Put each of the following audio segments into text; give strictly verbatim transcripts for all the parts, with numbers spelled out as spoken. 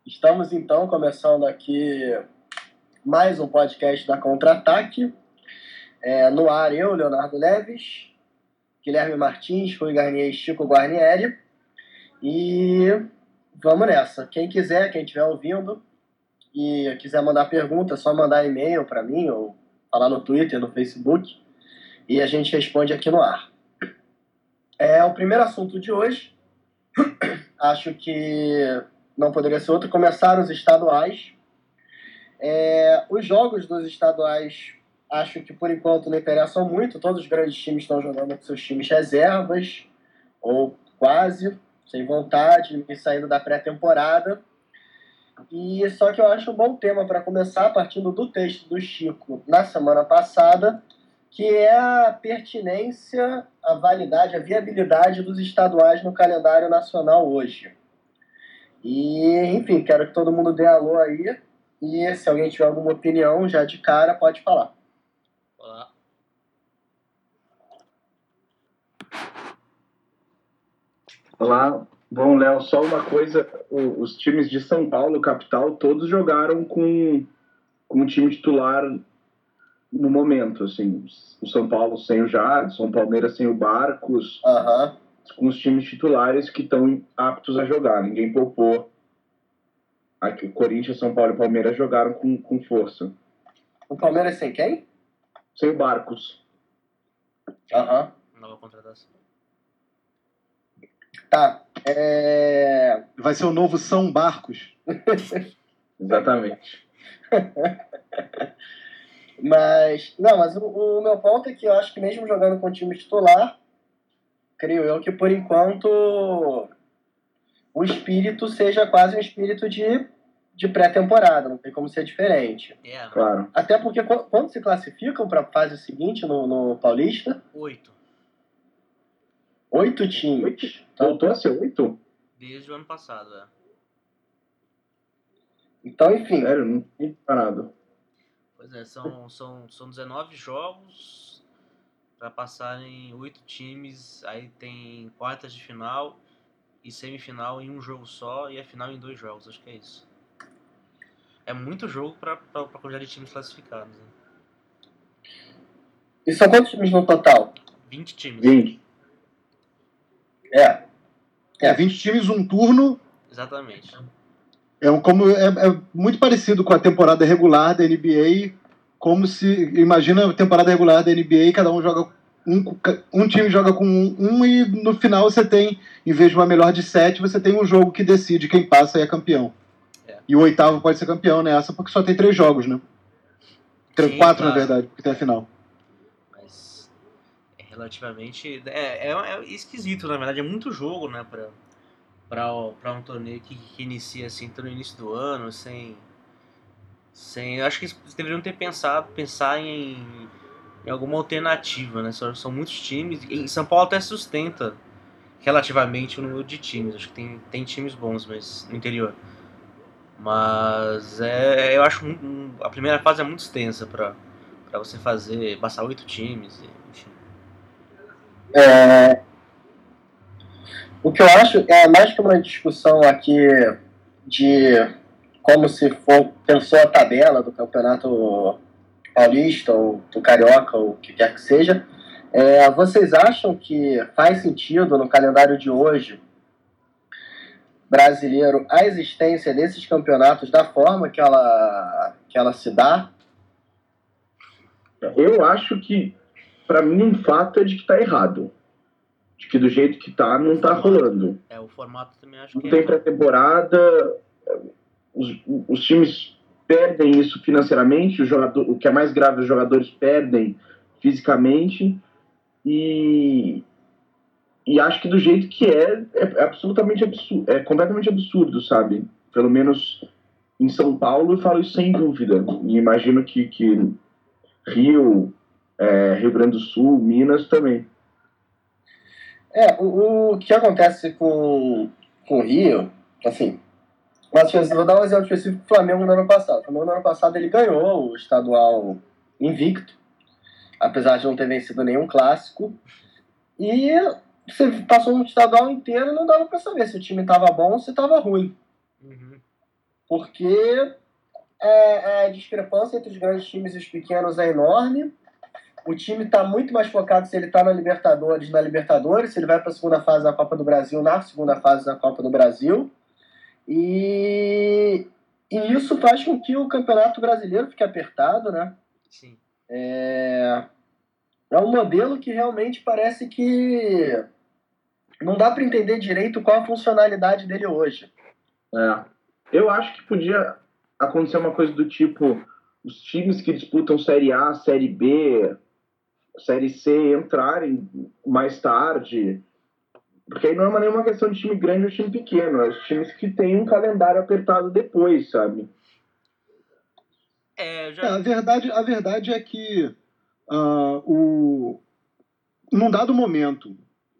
Estamos então começando aqui mais um podcast da Contra-Ataque. É, no ar eu, Leonardo Neves, Guilherme Martins, Rui Garnier e Chico Guarnieri. E vamos nessa. Quem quiser, quem estiver ouvindo e quiser mandar pergunta, é só mandar e-mail para mim ou falar no Twitter, no Facebook, e a gente responde aqui no ar. É o primeiro assunto de hoje. Acho que não poderia ser outro. Começaram os estaduais. É, os jogos dos estaduais, acho que por enquanto não interessam muito. Todos os grandes times estão jogando com seus times reservas, ou quase, sem vontade, e saindo da pré-temporada. E só que eu acho um bom tema para começar, partindo do texto do Chico na semana passada, que é a pertinência, a validade, a viabilidade dos estaduais no calendário nacional hoje. E, enfim, quero que todo mundo dê alô aí. E se alguém tiver alguma opinião, já de cara, pode falar. Olá. Olá. Bom, Léo, só uma coisa. O, os times de São Paulo, capital, todos jogaram com, com o time titular no momento, assim. O São Paulo sem o Jadson, o Palmeiras sem o Barcos, Uhum. com os times titulares que estão aptos a jogar. Ninguém poupou. Aqui, o Corinthians, São Paulo e Palmeiras jogaram com, com força. O Palmeiras sem quem? Sem o Barcos. Aham. Uhum. Nova contratação. Tá. É... Vai ser o novo São Barcos. Exatamente. Mas, não, mas o, o meu ponto é que eu acho que mesmo jogando com o time titular, creio eu que por enquanto o espírito seja quase um espírito de, de pré-temporada, não tem como ser diferente. É, Claro. Até porque qu- quando se classificam para a fase seguinte no, no Paulista, oito. oito times. Então, Voltou a ser oito? Desde o ano passado, é. então, enfim, Sério, não tinha parado. Pois é, são, são, são dezenove jogos para passarem oito times. Aí tem quartas de final e semifinal em um jogo só e a final em dois jogos. Acho que é isso. É muito jogo para a quantidade de times classificados. Né? e são quantos times no total? vinte times. vinte. É. É, vinte times, um turno. Exatamente. É, um- como, é, é muito parecido com a temporada regular da N B A. Como se. Imagina a temporada regular da N B A, cada um joga. Um, um time joga com um, um e no final você tem, em vez de uma melhor de sete, você tem um jogo que decide quem passa e é campeão. É. E o oitavo pode ser campeão nessa, porque só tem três jogos, né? Três- Sim, Quatro, claro. na verdade, porque tem a final. Mas é relativamente. É, é, é esquisito, na verdade. É muito jogo, né? Pra, pra, pra um torneio que, que inicia assim, no início do ano, sem. sem eu acho que eles deveriam ter pensado pensar em, em alguma alternativa, né? São, são muitos times. Em São Paulo até sustenta relativamente o número de times. Acho que tem, tem times bons, mas no interior. Mas é, eu acho muito, a primeira fase é muito extensa pra, pra você fazer, passar oito times, enfim. É, o que eu acho é mais que uma discussão aqui de como se for, pensou a tabela do Campeonato Paulista ou do Carioca ou o que quer que seja. É, vocês acham que faz sentido no calendário de hoje brasileiro a existência desses campeonatos da forma que ela, que ela se dá? Eu acho que, pra mim, um fato é de que tá errado. De que do jeito que tá, não tá rolando. É, o formato também acho Não que tem é. pré-temporada, os, os times perdem isso financeiramente, o, jogador, o que é mais grave, os jogadores perdem fisicamente, e, e acho que do jeito que é, é, é absolutamente absurdo, é completamente absurdo, sabe? Pelo menos em São Paulo eu falo isso sem dúvida, e imagino que, que Rio, é, Rio Grande do Sul, Minas também. É, o, o que acontece com, com o Rio, assim, mas vou dar um exemplo específico do Flamengo no ano passado. O Flamengo no ano passado ele ganhou o estadual invicto, apesar de não ter vencido nenhum clássico, e você passou um estadual inteiro e não dava pra saber se o time tava bom ou se tava ruim. Uhum. porque é, a discrepância entre os grandes times e os pequenos é enorme. O time está muito mais focado se ele está na Libertadores, na Libertadores, se ele vai para a segunda fase da Copa do Brasil, na segunda fase da Copa do Brasil. E, e isso faz com que o Campeonato Brasileiro fique apertado, né? Sim. É, é um modelo que realmente parece que não dá para entender direito qual a funcionalidade dele hoje. É. Eu acho que podia acontecer uma coisa do tipo, os times que disputam Série A, Série B, Série C entrarem mais tarde, porque aí não é nenhuma questão de time grande ou time pequeno, é os times que têm um calendário apertado depois, sabe? É, já... É, a, verdade, a verdade é que uh, o, num dado momento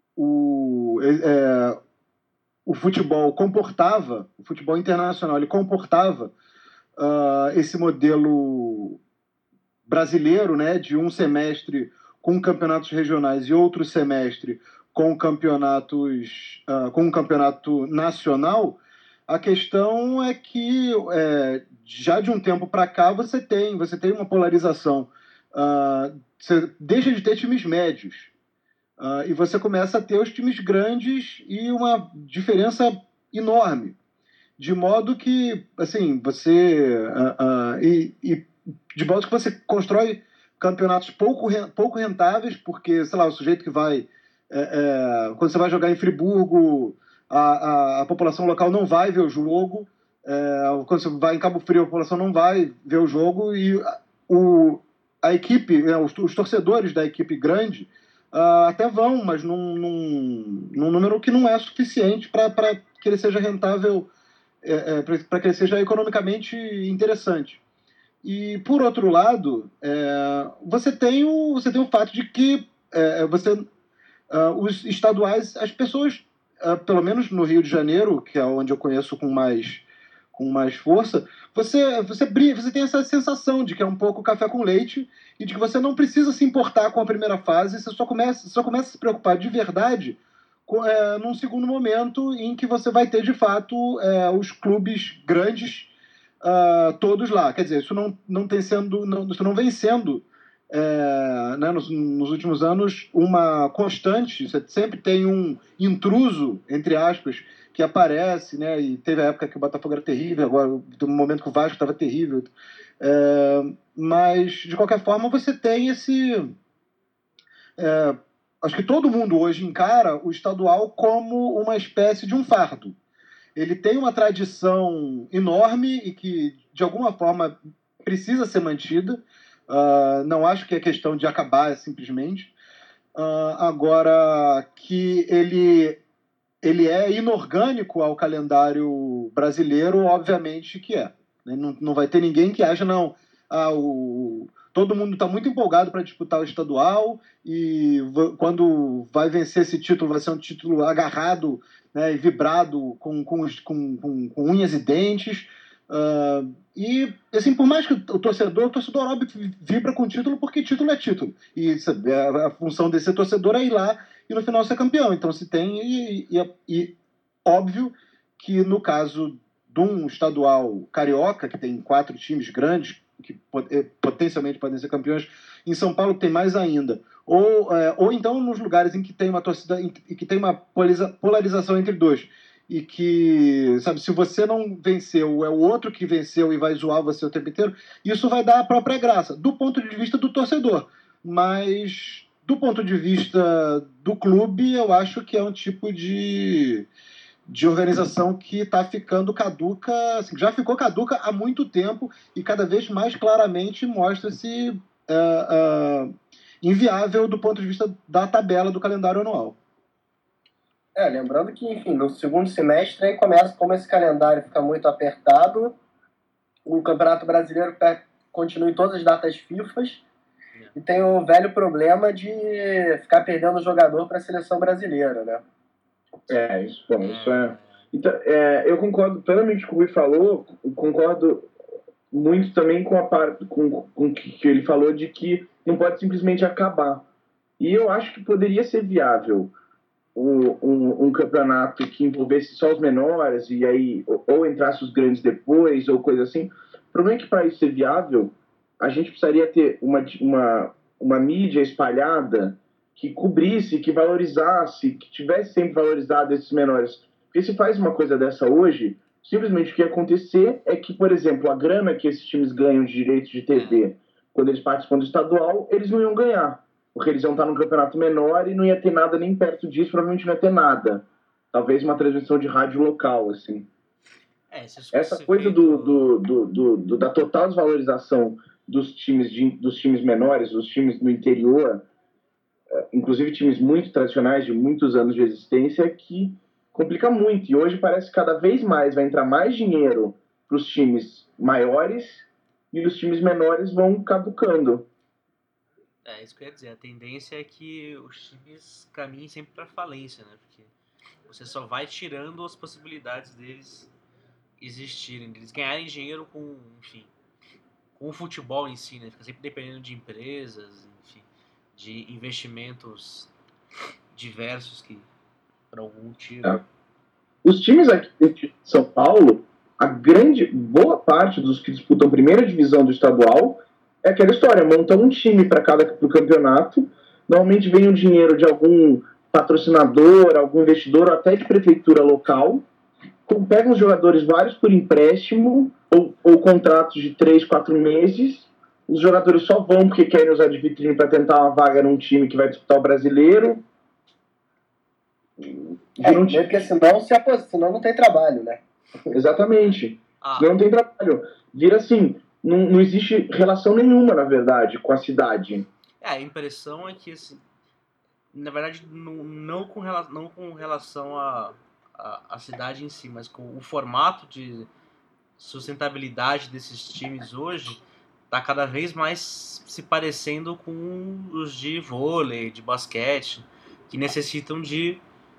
o, é, o futebol comportava, o futebol internacional, ele comportava uh, esse modelo brasileiro, né, de um semestre com campeonatos regionais e outro semestre com campeonatos uh, com um campeonato nacional. A questão é que é, já de um tempo para cá você tem você tem uma polarização. Uh, você deixa de ter times médios uh, e você começa a ter os times grandes e uma diferença enorme, de modo que assim você uh, uh, e, e de modo que você constrói campeonatos pouco, pouco rentáveis, porque, sei lá, o sujeito que vai... É, é, quando você vai jogar em Friburgo, a, a, a população local não vai ver o jogo. É, quando você vai em Cabo Frio, a população não vai ver o jogo. E o, a equipe, né, os, os torcedores da equipe grande uh, até vão, mas num, num, num número que não é suficiente para que ele seja rentável, é, é, para que ele seja economicamente interessante. E, por outro lado, é, você, tem o, você tem o fato de que é, você, uh, os estaduais, as pessoas, uh, pelo menos no Rio de Janeiro, que é onde eu conheço com mais, com mais força, você, você, você tem essa sensação de que é um pouco café com leite e de que você não precisa se importar com a primeira fase, você só começa, só começa a se preocupar de verdade com, é, num segundo momento em que você vai ter, de fato, é, os clubes grandes Uh, todos lá. Quer dizer, isso não, não tem sendo, não, isso não vem sendo, é, né, nos, nos últimos anos, uma constante. Você sempre tem um intruso, entre aspas, que aparece, né, e teve a época que o Botafogo era terrível, agora tem um momento que o Vasco estava terrível. É, mas, de qualquer forma, você tem esse... É, acho que todo mundo hoje encara o estadual como uma espécie de um fardo. Ele tem uma tradição enorme e que, de alguma forma, precisa ser mantida. Uh, não acho que é questão de acabar simplesmente. Uh, agora, que ele, ele é inorgânico ao calendário brasileiro, obviamente que é. Não, não vai ter ninguém que acha, não, ah, o, todo mundo está muito empolgado para disputar o estadual e quando vai vencer esse título vai ser um título agarrado, né, e vibrado com, com, com, com, com unhas e dentes. Uh, e, assim, por mais que o torcedor, o torcedor óbvio vibra com título porque título é título. E sabe, a, a função desse torcedor é ir lá e no final ser campeão. Então se tem, e, e, e óbvio que no caso de um estadual carioca, que tem quatro times grandes, que potencialmente podem ser campeões, em São Paulo tem mais ainda. Ou, é, ou então nos lugares em que tem uma torcida, em que tem uma polarização entre dois. E que, sabe, se você não venceu, é o outro que venceu e vai zoar você o tempo inteiro, isso vai dar a própria graça, do ponto de vista do torcedor. Mas, do ponto de vista do clube, eu acho que é um tipo de, de organização que está ficando caduca, assim, já ficou caduca há muito tempo e cada vez mais claramente mostra-se uh, uh, inviável do ponto de vista da tabela do calendário anual. É, lembrando que, enfim, no segundo semestre aí começa, como esse calendário fica muito apertado, o Campeonato Brasileiro continua em todas as datas FIFA e tem o velho problema de ficar perdendo jogador para a seleção brasileira, né? É, isso, bom, isso é... Então, é, eu concordo plenamente com o que ele falou, concordo muito também com a parte com, com que ele falou de que não pode simplesmente acabar. E eu acho que poderia ser viável. um, um, um campeonato que envolvesse só os menores e aí ou, ou entrasse os grandes depois ou coisa assim. O problema é que para isso ser viável, a gente precisaria ter uma, uma, uma mídia espalhada que cobrisse, que valorizasse, que tivesse sempre valorizado esses menores. Porque se faz uma coisa dessa hoje, simplesmente o que ia acontecer é que, por exemplo, a grana que esses times ganham de direitos de T V, quando eles participam do estadual, eles não iam ganhar. Porque eles iam estar num campeonato menor e não ia ter nada nem perto disso, provavelmente não ia ter nada. Talvez uma transmissão de rádio local, assim. É, essa coisa do, do, do, do, do, da total desvalorização dos times, de, dos times menores, dos times do interior, inclusive times muito tradicionais, de muitos anos de existência, que complica muito. E hoje parece que cada vez mais vai entrar mais dinheiro para os times maiores e os times menores vão caducando. É, isso que eu ia dizer. A tendência é que os times caminhem sempre para falência, né? Porque você só vai tirando as possibilidades deles existirem, deles ganharem dinheiro com, enfim, com o futebol em si, né? Fica sempre dependendo de empresas, enfim, de investimentos diversos que, por algum motivo... É. Os times aqui de São Paulo, a grande, boa parte dos que disputam a primeira divisão do estadual é aquela história, montam um time para cada pro campeonato, normalmente vem o dinheiro de algum patrocinador, algum investidor, ou até de prefeitura local, pegam os jogadores vários por empréstimo, ou, ou contratos de três, quatro meses, os jogadores só vão porque querem usar de vitrine para tentar uma vaga num time que vai disputar o brasileiro. É, um time... porque senão, se apos... senão não tem trabalho, né? Exatamente. Ah. Senão não tem trabalho. Vira assim, não, não existe relação nenhuma, na verdade, com a cidade. É, a impressão é que, assim, na verdade, não, não, com, rela... não com relação a, a, a cidade em si, mas com o formato de sustentabilidade desses times hoje, tá cada vez mais se parecendo com os de vôlei, de basquete, que necessitam de,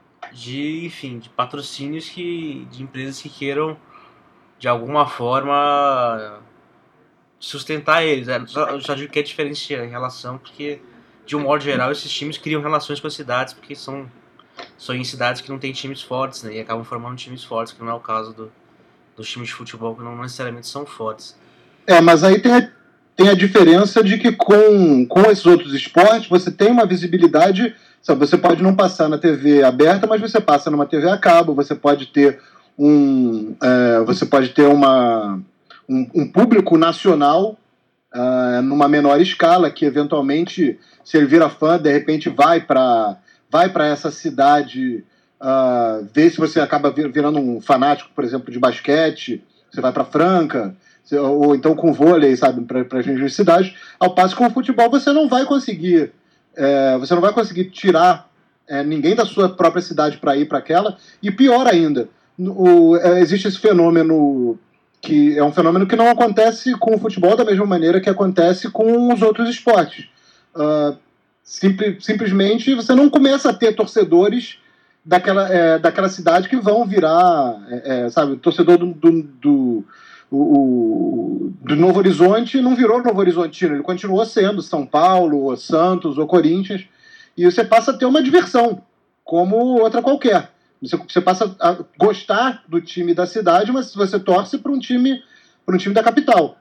de enfim, de patrocínios que, de empresas que queiram, de alguma forma, sustentar eles. Eu só digo que é diferente em relação, porque, de um modo geral, esses times criam relações com as cidades, porque são, são em cidades que não tem times fortes, né, e acabam formando times fortes, que não é o caso do, dos times de futebol, que não necessariamente são fortes. É, mas aí tem a, tem a diferença de que com, com esses outros esportes você tem uma visibilidade, sabe, você pode não passar na T V aberta, mas você passa numa T V a cabo, você pode ter um, é, você pode ter uma, um, um público nacional uh, numa menor escala, que eventualmente, se ele vira fã, de repente vai para vai para essa cidade uh, ver se você acaba virando um fanático, por exemplo, de basquete, você vai para Franca, ou então com vôlei, sabe, para as mesmas cidades, ao passo que com o futebol você não vai conseguir, é, você não vai conseguir tirar é, ninguém da sua própria cidade para ir para aquela, e pior ainda, o, é, existe esse fenômeno que é um fenômeno que não acontece com o futebol da mesma maneira que acontece com os outros esportes. Uh, simple, simplesmente você não começa a ter torcedores daquela, é, daquela cidade que vão virar, é, é, sabe, torcedor do, do, do O, o, do Novo Horizonte não virou Novo Horizontino, ele continuou sendo São Paulo, ou Santos, ou Corinthians, e você passa a ter uma diversão, como outra qualquer. Você, você passa a gostar do time da cidade, mas você torce para um time, para um time da capital.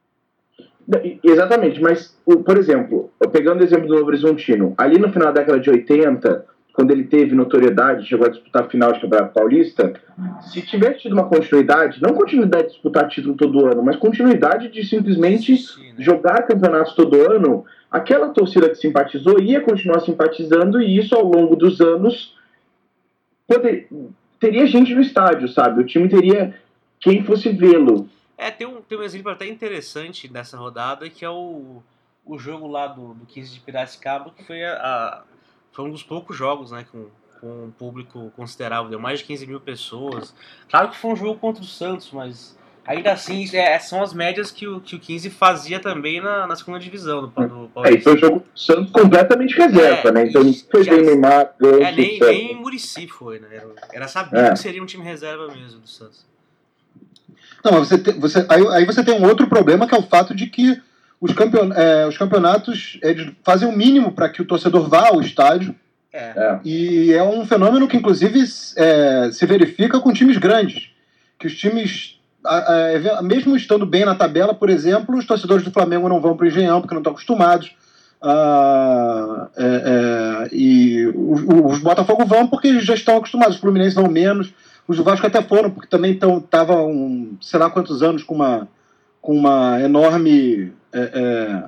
Exatamente, mas, por exemplo, pegando o exemplo do Novo Horizontino, ali no final da década de oitenta, quando ele teve notoriedade, chegou a disputar a final de Campeonato Paulista, se tivesse tido uma continuidade, não continuidade de disputar título todo ano, mas continuidade de simplesmente Sim, né? jogar campeonatos todo ano, aquela torcida que simpatizou ia continuar simpatizando, e isso ao longo dos anos poder, teria gente no estádio, sabe? O time teria quem fosse vê-lo. É, tem um, tem um exemplo até interessante nessa rodada, que é o, o jogo lá do, do quinze de Piracicaba, que foi a... a Foi um dos poucos jogos, né, com, com um público considerável, deu mais de quinze mil pessoas. Claro que foi um jogo contra o Santos, mas ainda assim é, são as médias que o, que o quinze fazia também na, na segunda divisão do, do Paulista. É, e foi um jogo do Santos completamente reserva, é, né? Então não foi bem Neymar. É, nem, nem em Muricy foi, né? Era, era sabido é. que seria um time reserva mesmo do Santos. Não, mas você, tem, você aí, aí você tem um outro problema, que é o fato de que Os, campeon... é, os campeonatos eles fazem o mínimo para que o torcedor vá ao estádio. É. É. E é um fenômeno que, inclusive, é, se verifica com times grandes. Que os times, a, a, mesmo estando bem na tabela, por exemplo, os torcedores do Flamengo não vão para o Engenhão porque não estão acostumados. Ah, é, é, e os, os Botafogo vão porque já estão acostumados. Os Fluminense vão menos. Os do Vasco até foram, porque também estavam, sei lá quantos anos, com uma, com uma enorme... É, é,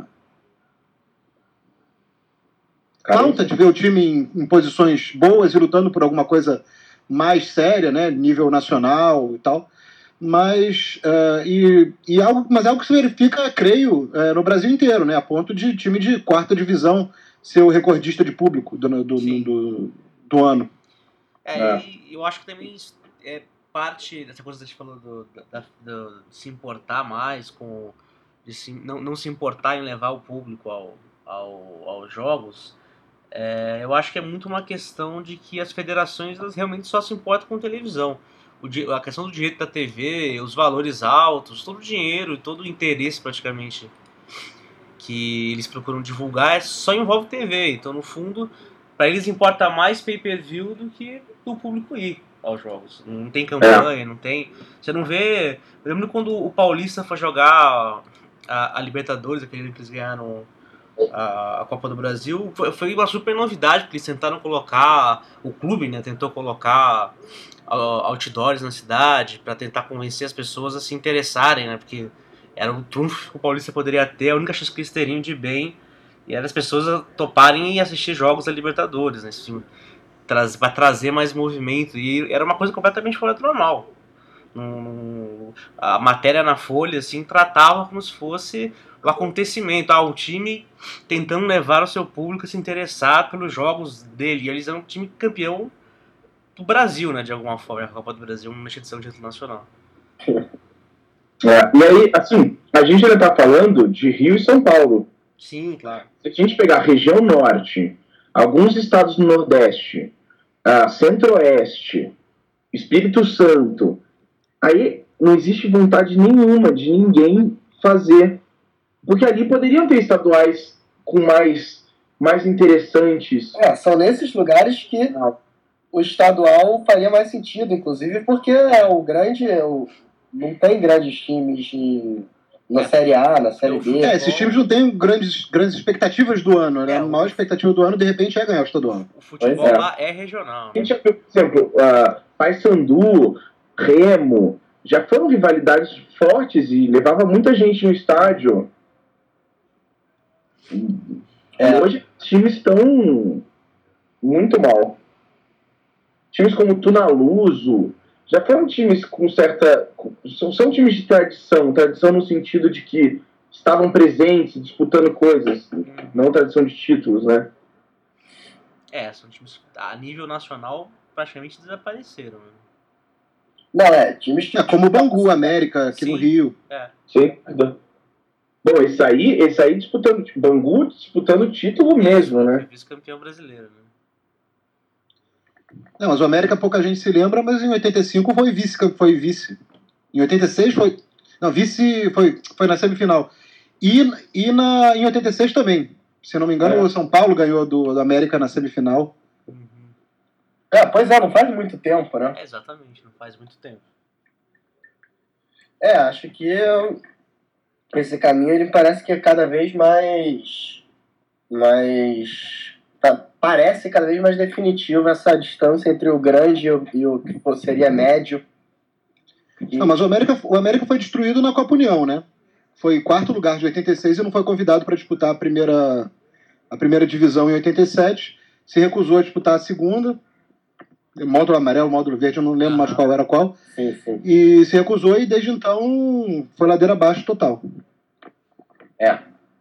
falta de ver o time em, em posições boas e lutando por alguma coisa mais séria, né, nível nacional e tal, mas uh, e, e algo, mas é algo que se verifica, creio, uh, no Brasil inteiro, né, a ponto de time de quarta divisão ser o recordista de público do, do, do, do, do ano. É, é, e eu acho que também é parte dessa coisa que a gente falou do, da, do, de se importar mais com, de se, não, não se importar em levar o público ao, ao, aos jogos. É, eu acho que é muito uma questão de que as federações elas realmente só se importam com televisão. O, a questão do direito da T V, os valores altos, todo o dinheiro, todo o interesse praticamente que eles procuram divulgar é só envolve T V. Então, no fundo, para eles importa mais pay-per-view do que o público ir aos jogos. Não tem campanha, é. não tem... Você não vê... Eu lembro quando o Paulista foi jogar a, a Libertadores, aquele ano que eles ganharam a, a Copa do Brasil, foi, foi uma super novidade, porque eles tentaram colocar, o clube, né, tentou colocar outdoors na cidade para tentar convencer as pessoas a se interessarem, né, porque era um trunfo que o Paulista poderia ter, a única chance que eles teriam de bem, e era as pessoas toparem e assistir jogos da Libertadores, né, assim, traz, para trazer mais movimento, e era uma coisa completamente fora do normal. Um, a matéria na Folha assim, tratava como se fosse o acontecimento, ah, o time tentando levar o seu público a se interessar pelos jogos dele, e eles eram um time campeão do Brasil, né, de alguma forma, a Copa do Brasil, uma edição de título nacional. É, e aí, assim, a gente ainda está falando de Rio e São Paulo. Sim, claro. Se a gente pegar a região norte, alguns estados do Nordeste, a Centro-Oeste, Espírito Santo, aí não existe vontade nenhuma de ninguém fazer. Porque ali poderiam ter estaduais com mais, mais interessantes. É, são nesses lugares que ah. o estadual faria mais sentido, inclusive, porque é o grande... O, não tem grandes times de, na Série A, na Série B. É, esses times não têm grandes, grandes expectativas do ano, né? É, a maior expectativa do ano, de repente, é ganhar o estadual. O futebol é. lá é regional. A gente já viu, por exemplo, uh, Paysandu, Remo, já foram rivalidades fortes e levava muita gente no estádio. É. Hoje os times estão muito mal. Times como Tunaluso já foram times com certa... São, são times de tradição. Tradição no sentido de que estavam presentes, disputando coisas. Não tradição de títulos, né? É, são times a nível nacional praticamente desapareceram. Né? Não, é, times que... É, como o Bangu, América, aqui Sim. no Rio. É. Sim. Bom, esse aí, esse aí disputando, Bangu disputando o título mesmo, né? Vice-campeão brasileiro, né? Não, mas o América pouca gente se lembra, mas em oitenta e cinco foi vice, foi vice. Em oitenta e seis foi... Não, vice foi, foi na semifinal. E, e na, em oitenta e seis também. Se não me engano, é. o São Paulo ganhou do, do América na semifinal. Uhum. É, pois é, não faz muito tempo, né? É, exatamente, não faz muito tempo. É, acho que esse caminho ele parece que é cada vez mais... mais tá, parece cada vez mais definitivo essa distância entre o grande e o, e o que seria médio. E... Não, mas o América, o América foi destruído na Copa União, né? Foi quarto lugar de oitenta e seis e não foi convidado para disputar a primeira, a primeira divisão em oitenta e sete. Se recusou a disputar a segunda. Módulo amarelo, módulo verde, eu não lembro ah, mais qual era qual. Sim, sim. E se recusou e desde então foi ladeira abaixo total. É.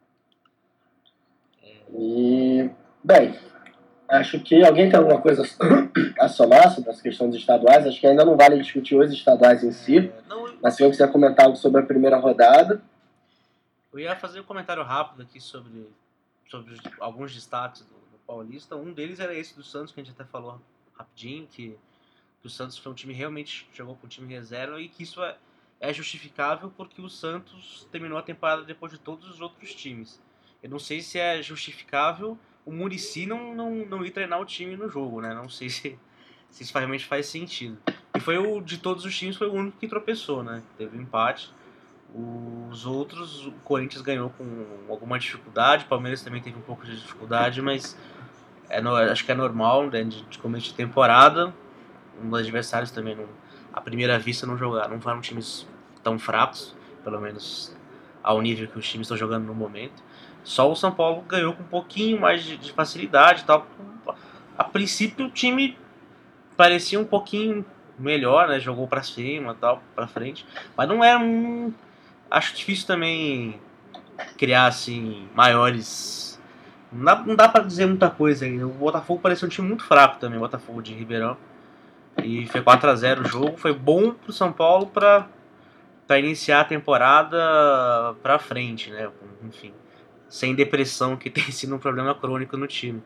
E, bem, acho que alguém tem alguma coisa a somar sobre essa questão dos estaduais. Acho que ainda não vale discutir os estaduais em si. É, não, eu... Mas se eu quiser comentar algo sobre a primeira rodada... Eu ia fazer um comentário rápido aqui sobre, sobre alguns destaques do, do Paulista. Um deles era esse do Santos, que a gente até falou rapidinho, que, que o Santos foi um time realmente jogou com um time reserva e que isso é, é justificável porque o Santos terminou a temporada depois de todos os outros times. Eu não sei se é justificável o Muricy não, não, não ir treinar o time no jogo, né? Não sei se, se isso realmente faz sentido. E foi o de todos os times, foi o único que tropeçou, né? Teve um empate. Os outros, o Corinthians ganhou com alguma dificuldade, o Palmeiras também teve um pouco de dificuldade, mas é no, acho que é normal, né, de, de começo de temporada. Um dos adversários também, não, à primeira vista, não jogaram, não foram times tão fracos, pelo menos ao nível que os times estão jogando no momento. Só o São Paulo ganhou com um pouquinho mais de, de facilidade e tal. A princípio o time parecia um pouquinho melhor, né? Jogou pra cima e tal, pra frente. Mas não era um... Acho difícil também criar, assim, maiores... Não dá, não dá pra dizer muita coisa ainda. O Botafogo parecia um time muito fraco também, o Botafogo de Ribeirão. E foi quatro a zero o jogo. Foi bom pro São Paulo pra, pra iniciar a temporada pra frente, né? Enfim, sem depressão, que tem sido um problema crônico no time.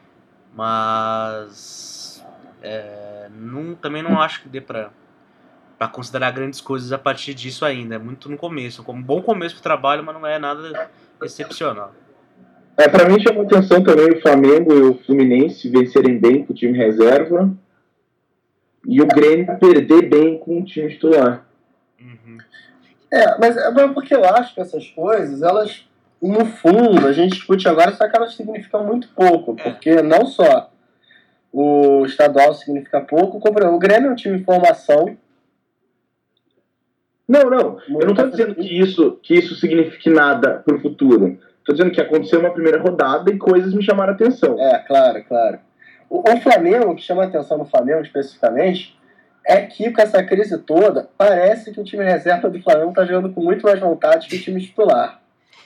Mas... É, não, também não acho que dê pra... para considerar grandes coisas a partir disso ainda. É muito no começo. Como um bom começo pro trabalho, mas não é nada excepcional. É, para mim chamou atenção também o Flamengo e o Fluminense vencerem bem com o time reserva e o Grêmio perder bem com o time titular. Uhum. É, mas é porque eu acho que essas coisas, elas, no fundo, a gente discute agora, só que elas significam muito pouco, É. porque não só o estadual significa pouco, como o Grêmio é um time em formação. Não, não. Eu não estou dizendo que isso, que isso signifique nada para o futuro. Estou dizendo que aconteceu uma primeira rodada e coisas me chamaram a atenção. É, claro, claro. O, o Flamengo, o que chama a atenção no Flamengo especificamente, é que com essa crise toda, parece que o time reserva do Flamengo está jogando com muito mais vontade que o time titular.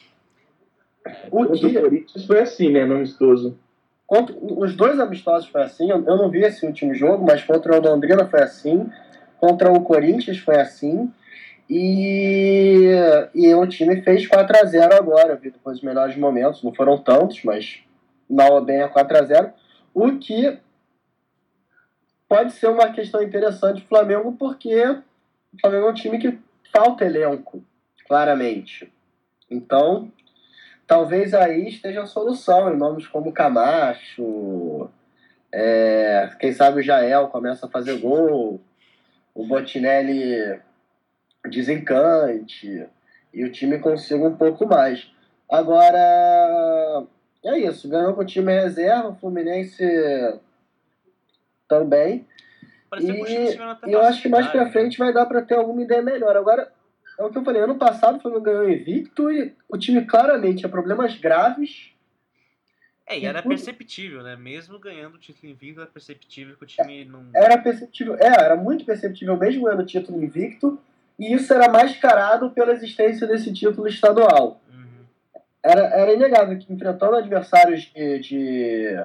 O Contra que... o Corinthians foi assim, né, no amistoso. Contra, os dois amistosos foi assim, eu, eu não vi esse último jogo, mas contra o Londrina foi assim, contra o Corinthians foi assim, e, e o time fez quatro a zero agora, vi depois dos melhores momentos, não foram tantos, mas mal ou bem é quatro a zero, o que pode ser uma questão interessante do Flamengo, porque o Flamengo é um time que falta elenco, claramente. Então, talvez aí esteja a solução, em nomes como Camacho, é, quem sabe o Jael começa a fazer gol, o Botinelli desencante, e o time consiga um pouco mais. Agora, é isso, ganhou com o time reserva, o Fluminense também. Pareceu que o time E chegou até eu acho que mais pra facilidade, frente vai dar pra ter alguma ideia melhor. Agora, é o que eu falei, ano passado o Flamengo ganhou invicto e o time claramente tinha problemas graves. É, e era perceptível, né? Mesmo ganhando o título invicto, era perceptível que o time não... Era perceptível, é, era muito perceptível mesmo ganhando o título invicto, e isso era mascarado pela existência desse título estadual. Uhum. Era, era inegável que enfrentando adversários de, de,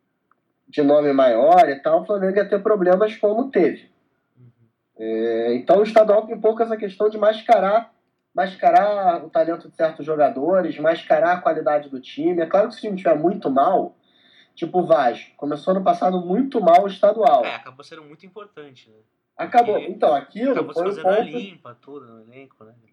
de nome maior e tal, o Flamengo ia ter problemas como teve. Uhum. É, então o estadual tem um pouco essa questão de mascarar mascarar o talento de certos jogadores, mascarar a qualidade do time. É claro que se o time estiver muito mal, tipo o Vasco, começou no passado muito mal o estadual. É, acabou sendo muito importante, né? Acabou. Porque então, aquilo acabou se foi um fazendo a ponto... limpa toda no elenco, né?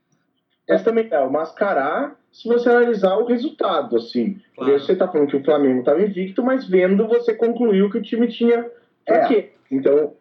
Mas também é, o mascarar, se você analisar o resultado, assim. Claro. Você tá falando que o Flamengo estava invicto, mas vendo, você concluiu que o time tinha pra É. quê? Então,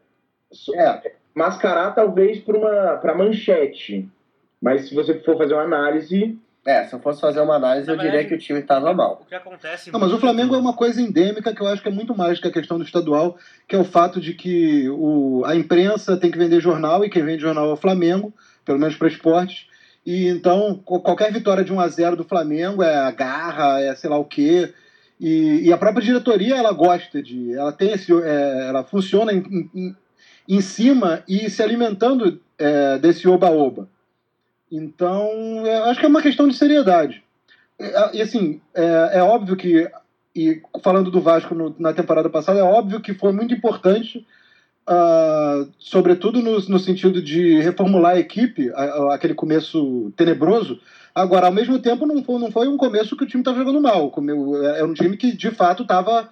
É. mascarar talvez para uma pra manchete. Mas se você for fazer uma análise... É, se eu fosse fazer uma análise, Na eu diria verdade, que o time estava mal. O que acontece Não, mas o muito- Flamengo é uma coisa endêmica que eu acho que é muito mais que a questão do estadual, que é o fato de que o, a imprensa tem que vender jornal, e quem vende jornal é o Flamengo, pelo menos para esportes. E então, co- qualquer vitória de um a zero do Flamengo é a garra, é sei lá o quê. E, e a própria diretoria, ela gosta de... Ela tem esse... é, ela funciona em, em, em cima e se alimentando é, desse oba-oba. Então, eu acho que é uma questão de seriedade. É, E assim, é, é óbvio que, e falando do Vasco no- na temporada passada, é óbvio que foi muito importante, ah, sobretudo no, no sentido de reformular a equipe, a- a- aquele começo tenebroso. Agora, ao mesmo tempo, não foi, não foi um começo que o time estava jogando mal. Como É é um time que, de fato, estava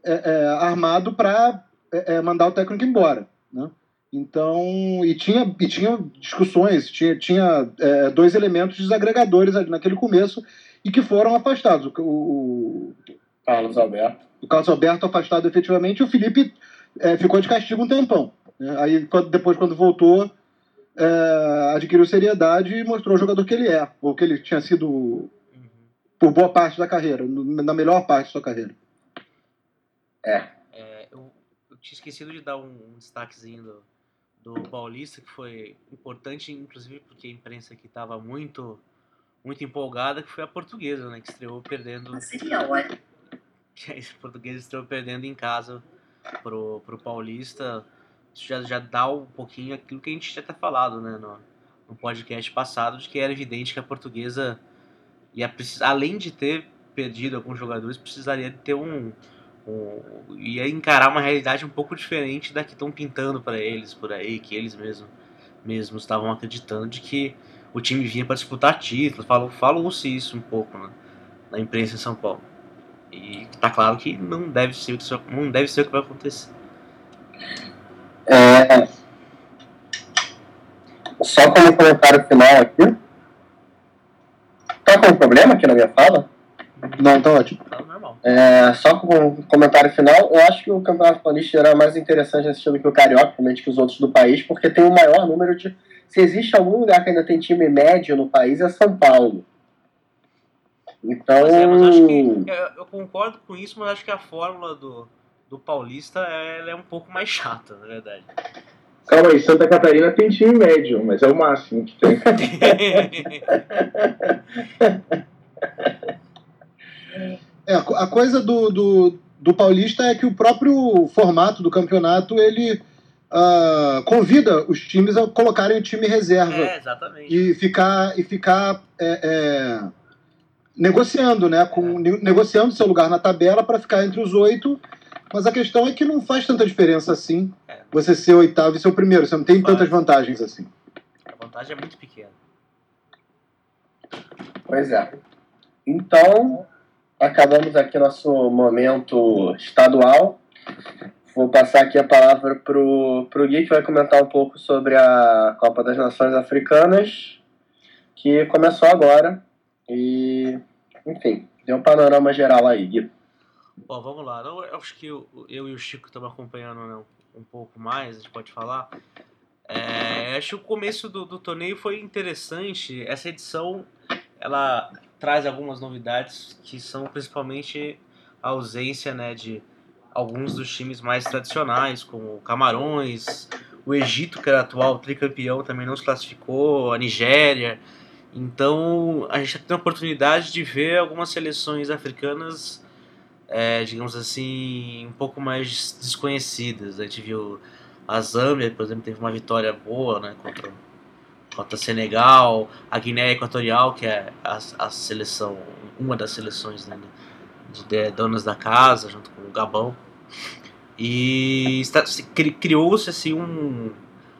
armado para mandar o técnico embora, né? Então, e tinha, e tinha discussões, tinha, tinha é, dois elementos desagregadores ali naquele começo e que foram afastados. O, o, Carlos Alberto. O Carlos Alberto afastado efetivamente, e o Felipe é, ficou de castigo um tempão. Né? Aí quando, depois, quando voltou, é, adquiriu seriedade e mostrou o jogador que ele é, ou que ele tinha sido uhum. por boa parte da carreira, na melhor parte da sua carreira. É. é eu, eu tinha esquecido de dar um, um destaquezinho do, do Paulista, que foi importante, inclusive porque a imprensa aqui estava muito, muito empolgada, que foi a Portuguesa, né, que estreou perdendo... Seria ótimo. A Portuguesa estreou perdendo em casa pro, pro Paulista. Isso já, já dá um pouquinho aquilo que a gente já tinha falado, né, no, no podcast passado, de que era evidente que a Portuguesa ia precisar, além de ter perdido alguns jogadores, precisaria de ter um, um ia encarar uma realidade um pouco diferente da que estão pintando para eles por aí, que eles mesmos mesmos estavam acreditando de que o time vinha para disputar títulos. Falou, falou-se isso um pouco, né, na imprensa em São Paulo. E tá claro que não deve ser, não deve ser o que vai acontecer. É, só como comentário final aqui. Tá com um problema aqui na minha fala? Não, tá ótimo. Tá normal. É, só como comentário final, eu acho que o Campeonato Paulista era mais interessante assistindo que o Carioca, principalmente que os outros do país, porque tem o maior número de... Se existe algum lugar que ainda tem time médio no país, é São Paulo. Então... Mas é, mas acho que, eu, eu concordo com isso, mas acho que a fórmula do, do Paulista ela é um pouco mais chata, na verdade. Calma aí, Santa Catarina tem time médio, mas é o máximo que tem. É, a coisa do, do, do Paulista é que o próprio formato do campeonato, ele uh, convida os times a colocarem o time reserva. É, exatamente. E ficar... E ficar é, é, negociando, né? Com, negociando seu lugar na tabela para ficar entre os oito, mas a questão é que não faz tanta diferença assim é. você ser oitavo e ser o primeiro, você não tem faz. tantas vantagens assim. A vantagem é muito pequena. Pois é. Então, acabamos aqui nosso momento estadual. Vou passar aqui a palavra pro, pro Gui, que vai comentar um pouco sobre a Copa das Nações Africanas, que começou agora. E, enfim, deu um panorama geral aí, Gui. Bom, vamos lá. Eu acho que eu, eu e o Chico estamos acompanhando, né, um pouco mais, a gente pode falar. É, acho que o começo do, do torneio foi interessante. Essa edição, ela traz algumas novidades, que são principalmente a ausência, né, de alguns dos times mais tradicionais, como Camarões, o Egito, que era atual tricampeão, também não se classificou, a Nigéria. Então, a gente tem a oportunidade de ver algumas seleções africanas, é, digamos assim, um pouco mais desconhecidas. A gente viu a Zâmbia, por exemplo, teve uma vitória boa, né, contra, contra Senegal, a Guiné Equatorial, que é a, a seleção, uma das seleções, né, de, de donas da casa, junto com o Gabão. E está, criou-se assim um...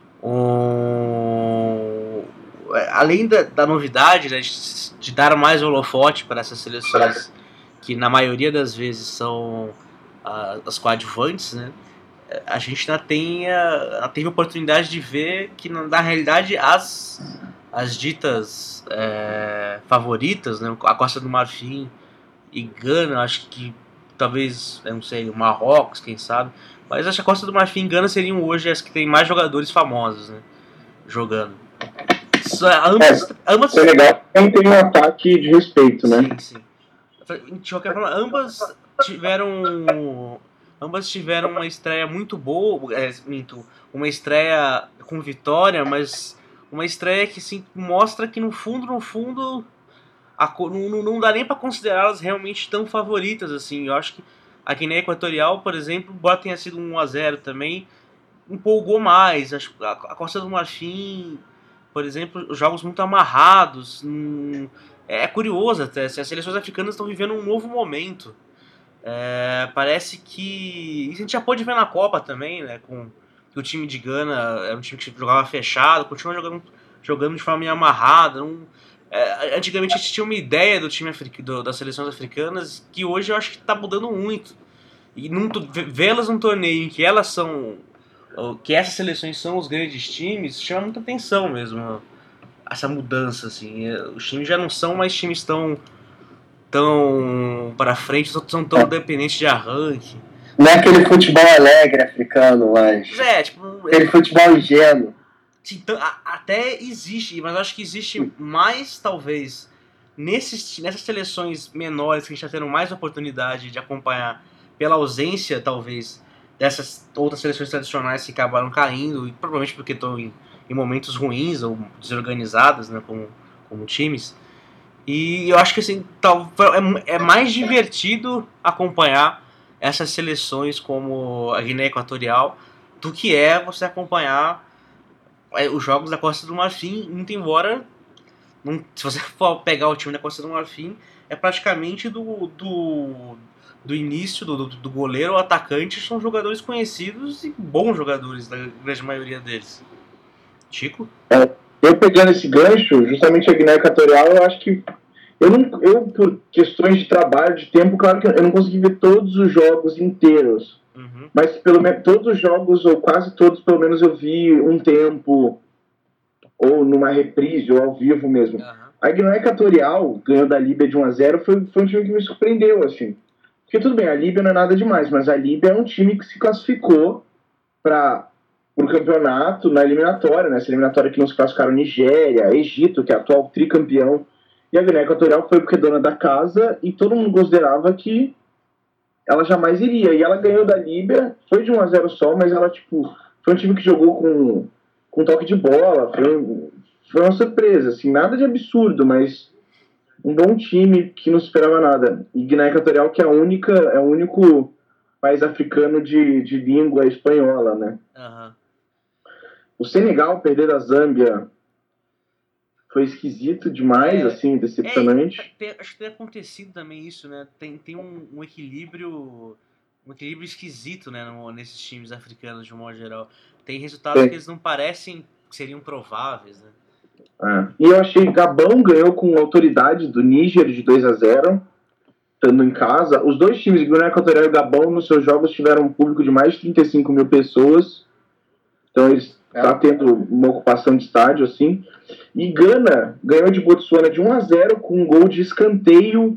um além da, da novidade, né, de, de dar mais holofote para essas seleções que na maioria das vezes são uh, as coadjuvantes, né, a gente ainda tem a, teve a oportunidade de ver que na, na realidade as, as ditas é, favoritas, né, a Costa do Marfim e Gana, acho que talvez, eu não sei, o Marrocos, quem sabe, mas acho que a Costa do Marfim e Gana seriam hoje as que tem mais jogadores famosos, né, jogando. Ambas, é, ambas... Senegal também tem um ataque de respeito, né? Sim, sim. De qualquer forma, ambas tiveram, ambas tiveram uma estreia muito boa, é, minto, uma estreia com vitória, mas uma estreia que sim, mostra que no fundo, no fundo, a, não, não dá nem para considerá-las realmente tão favoritas assim. Eu acho que a Guiné Equatorial, por exemplo, embora tenha sido um a zero também, empolgou mais. Acho a, a Costa do Marfim, por exemplo, jogos muito amarrados. Hum, é curioso até, as seleções africanas estão vivendo um novo momento. É, parece que... Isso a gente já pôde ver na Copa também, né? Com que o time de Gana era um time que jogava fechado, continua jogando, jogando de forma meio amarrada. Não, é, antigamente a gente tinha uma ideia do time afric, do, das seleções africanas que hoje eu acho que está mudando muito. E vê-las num torneio em que elas são... que essas seleções são os grandes times, chama muita atenção mesmo essa mudança, assim. Os times já não são mais times tão tão pra frente, os outros são tão dependentes de arranque. Não é aquele futebol alegre africano, mas... É, tipo... Aquele futebol ingênuo. Então, até existe, mas eu acho que existe mais, talvez, nesses, nessas seleções menores que a gente está tendo mais oportunidade de acompanhar pela ausência, talvez, dessas outras seleções tradicionais que acabaram caindo, e provavelmente porque estão em, em momentos ruins ou desorganizadas, né, como, como times. E eu acho que assim, tal, é, é mais divertido acompanhar essas seleções como a Guiné Equatorial do que é você acompanhar os jogos da Costa do Marfim, muito embora, não, se você for pegar o time da Costa do Marfim, é praticamente do, do, do início, do, do goleiro ao atacante, são jogadores conhecidos e bons jogadores, da grande maioria deles. Chico? É, eu pegando esse gancho, justamente a Guiné Equatorial, eu acho que eu, não, eu, por questões de trabalho, de tempo, claro que eu não consegui ver todos os jogos inteiros. Uhum. Mas pelo menos todos os jogos, ou quase todos, pelo menos eu vi um tempo, ou numa reprise, ou ao vivo mesmo. Uhum. A Guiné Equatorial ganhou da Líbia de um a zero, foi, foi um time que me surpreendeu, assim. Porque tudo bem, a Líbia não é nada demais, mas a Líbia é um time que se classificou para o campeonato na eliminatória, né? Essa eliminatória que não se classificaram Nigéria, Egito, que é atual tricampeão. E a Guiné Equatorial foi porque é dona da casa e todo mundo considerava que ela jamais iria. E ela ganhou da Líbia, foi de um a zero só, mas ela, tipo, foi um time que jogou com, com toque de bola, foi, foi uma surpresa, assim, nada de absurdo, mas um bom time que não esperava nada. E Guiné Equatorial, que é a única, é o único país africano de, de língua espanhola, né? Uhum. O Senegal perder da Zâmbia foi esquisito demais, é, assim, decepcionante. É, acho que tem acontecido também isso, né? Tem, tem um, um equilíbrio um equilíbrio esquisito, né, no, nesses times africanos, de um modo geral. Tem resultados é. que eles não parecem que seriam prováveis, né? É. E eu achei que Gabão ganhou com autoridade do Níger de dois a zero, estando em casa. Os dois times, Guiné Equatorial e Gabão, nos seus jogos tiveram um público de mais de trinta e cinco mil pessoas. Então eles é. tá tendo uma ocupação de estádio, assim. E Gana ganhou de Botsuana de um a zero com um gol de escanteio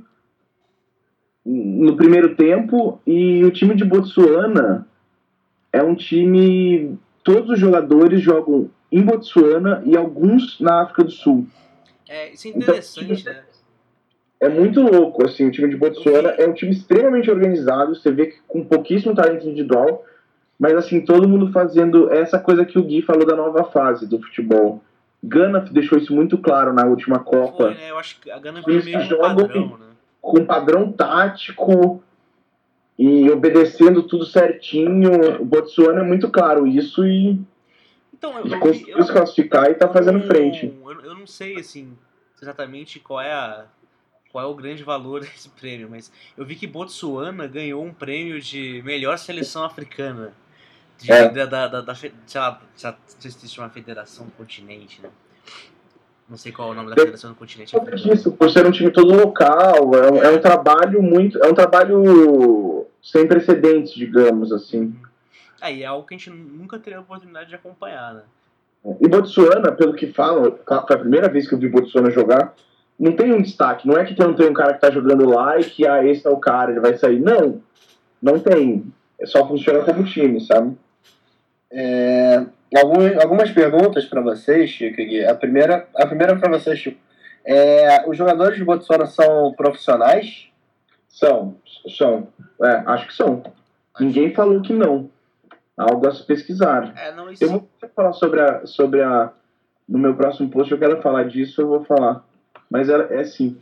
no primeiro tempo. E o time de Botsuana é um time... Todos os jogadores jogam em Botsuana e alguns na África do Sul. É, isso é interessante, então, né? É muito louco, assim, o time de Botsuana é um time extremamente organizado, você vê que com pouquíssimo talento individual, mas assim, todo mundo fazendo essa coisa que o Gui falou da nova fase do futebol. Gana deixou isso muito claro na última Copa. Foi, né? Eu acho que a Gana veio meio com padrão, né? Com padrão tático e obedecendo tudo certinho. O Botsuana é muito claro isso e então, eu, e eu, conseguiu eu, se classificar e tá eu, fazendo eu, frente. Eu, eu não sei, assim, exatamente qual é a... qual é o grande valor desse prêmio, mas eu vi que Botsuana ganhou um prêmio de melhor seleção africana. De, é. da, da, da, da, sei lá, não sei se existe uma federação do continente, né? Não sei qual é o nome da federação do continente africano. Isso, por ser um time todo local, é um, é um trabalho muito, é um trabalho sem precedentes, digamos assim. Aí é algo que a gente nunca teria a oportunidade de acompanhar, né? E Botsuana, pelo que falam, foi a primeira vez que eu vi Botsuana jogar, não tem um destaque, não é que não tem um cara que tá jogando lá e que, ah, esse é o cara, ele vai sair. Não, não tem. Só funciona como time, sabe? É, algumas, algumas perguntas para vocês, Chico. A primeira, a primeira para vocês, Chico. É, os jogadores de Botsuana são profissionais? São, são. É, acho que são. Acho Ninguém que... falou que não. Algo a se pesquisar. É, não, isso... Eu vou falar sobre a, sobre a... No meu próximo post eu quero falar disso, eu vou falar. Mas é, é sim.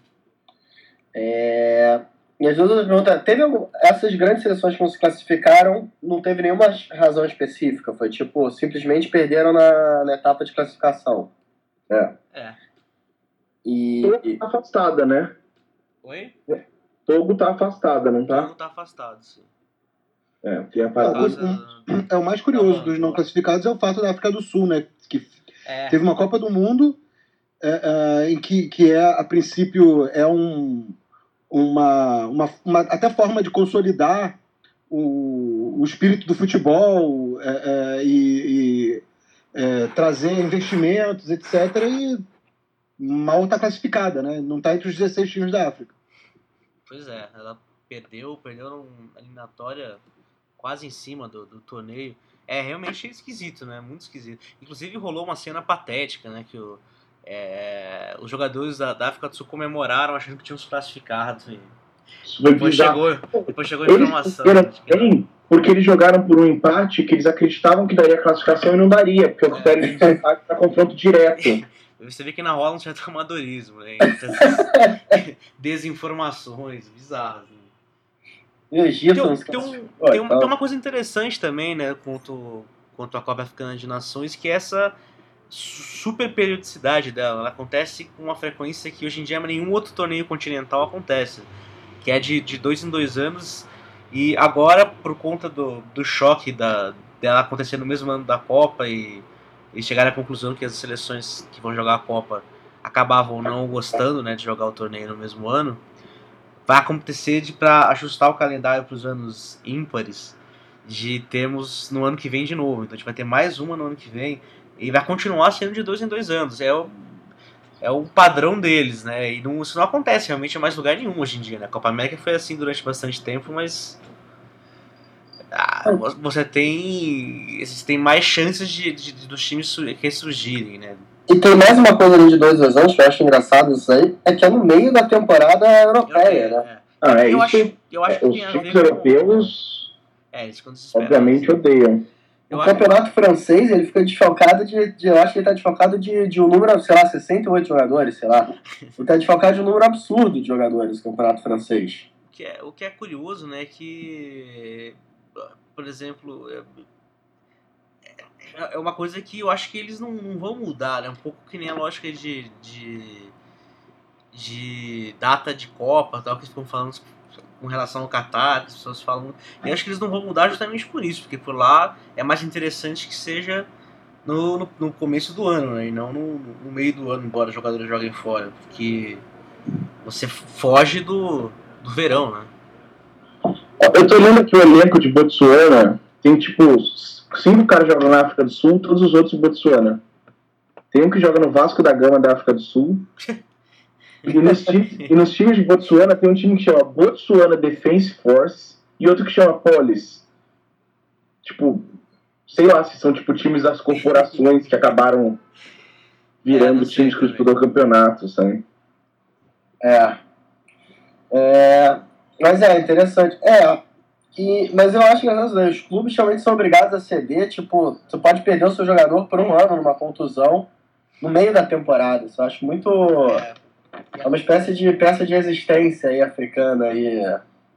É... E as outras perguntas, teve algum... essas grandes seleções que não se classificaram, não teve nenhuma razão específica, foi tipo, simplesmente perderam na, na etapa de classificação. É. É. E... Togo tá afastada, né? Oi? Togo tá afastada, não tá? Togo tá afastado, sim. É, tem a parada. É, o mais curioso não, dos não. não classificados é o fato da África do Sul, né? Que é. teve uma Copa do Mundo é, é, em que, que é, a princípio, é um... Uma, uma, uma até forma de consolidar o, o espírito do futebol é, é, e, e é, trazer investimentos, etcétera. E mal está classificada, né? Não está entre os dezesseis times da África. Pois é, ela perdeu, perdeu numa eliminatória quase em cima do, do torneio. É realmente esquisito, né? Muito esquisito. Inclusive rolou uma cena patética, né? Que o, é, os jogadores da, da África do Sul comemoraram achando que tinham se classificado. E depois, chegou, depois chegou a informação. Eles perderam bem porque eles jogaram por um empate que eles acreditavam que daria classificação e não daria, porque o critério de desempate para confronto direto. Você vê que na rola um certo amadorismo, né? Desinformações bizarras. Né? Tem, tem, um, tem, uma, tem uma coisa interessante também, né, quanto, quanto à Copa Africana de Nações, que é essa super periodicidade dela. Ela acontece com uma frequência que hoje em dia nenhum outro torneio continental acontece, que é de, de dois em dois anos. E agora, por conta do, do choque da, dela acontecer no mesmo ano da Copa e, e chegar à conclusão que as seleções que vão jogar a Copa acabavam não gostando, né, de jogar o torneio no mesmo ano, vai acontecer para ajustar o calendário para os anos ímpares, de termos no ano que vem de novo. Então a gente vai ter mais uma no ano que vem e vai continuar sendo de dois em dois anos. É o, é o padrão deles, né? E não, isso não acontece realmente em mais lugar nenhum hoje em dia, né? A Copa América foi assim durante bastante tempo, mas ah, você tem existem mais chances de, de, de dos times ressurgirem, né? E tem mais uma coisa ali de dois, dois anos que eu acho engraçado isso aí, é que é no meio da temporada europeia, eu, né? É. Ah, é eu, isso, acho, eu acho é, que os tem a times ver europeus, com... É, eles ficam desesperados. obviamente, odeiam. O campeonato que... francês, ele fica desfalcado de, de... Eu acho que ele tá desfalcado de, de um número, sei lá, sessenta e oito jogadores, sei lá. Ele tá desfalcado de um número absurdo de jogadores, o campeonato francês. O que é, o que é curioso, né, que... Por exemplo... É uma coisa que eu acho que eles não, não vão mudar, né? Um pouco que nem a lógica de... de... de data de Copa, tal, que eles ficam falando com relação ao Qatar, que as pessoas falam. E eu acho que eles não vão mudar justamente por isso, porque por lá é mais interessante que seja no, no, no começo do ano, né? E não no, no meio do ano, embora os jogadores joguem fora, porque você foge do, do verão, né? Eu tô olhando aqui o elenco de Botsuana, tem tipo cinco caras jogando na África do Sul, todos os outros em Botsuana. Tem um que joga no Vasco da Gama da África do Sul. E nos, times, e nos times de Botsuana tem um time que chama Botsuana Defense Force e outro que chama Police. Tipo, sei lá se são tipo times das corporações que acabaram virando é, times que disputam o campeonato, sabe? É. é. Mas é interessante. É. E, mas eu acho que os clubes realmente são obrigados a ceder. Tipo, você pode perder o seu jogador por um ano numa contusão no meio da temporada. Isso eu acho muito. É. É uma espécie de peça de resistência aí, africana aí, é,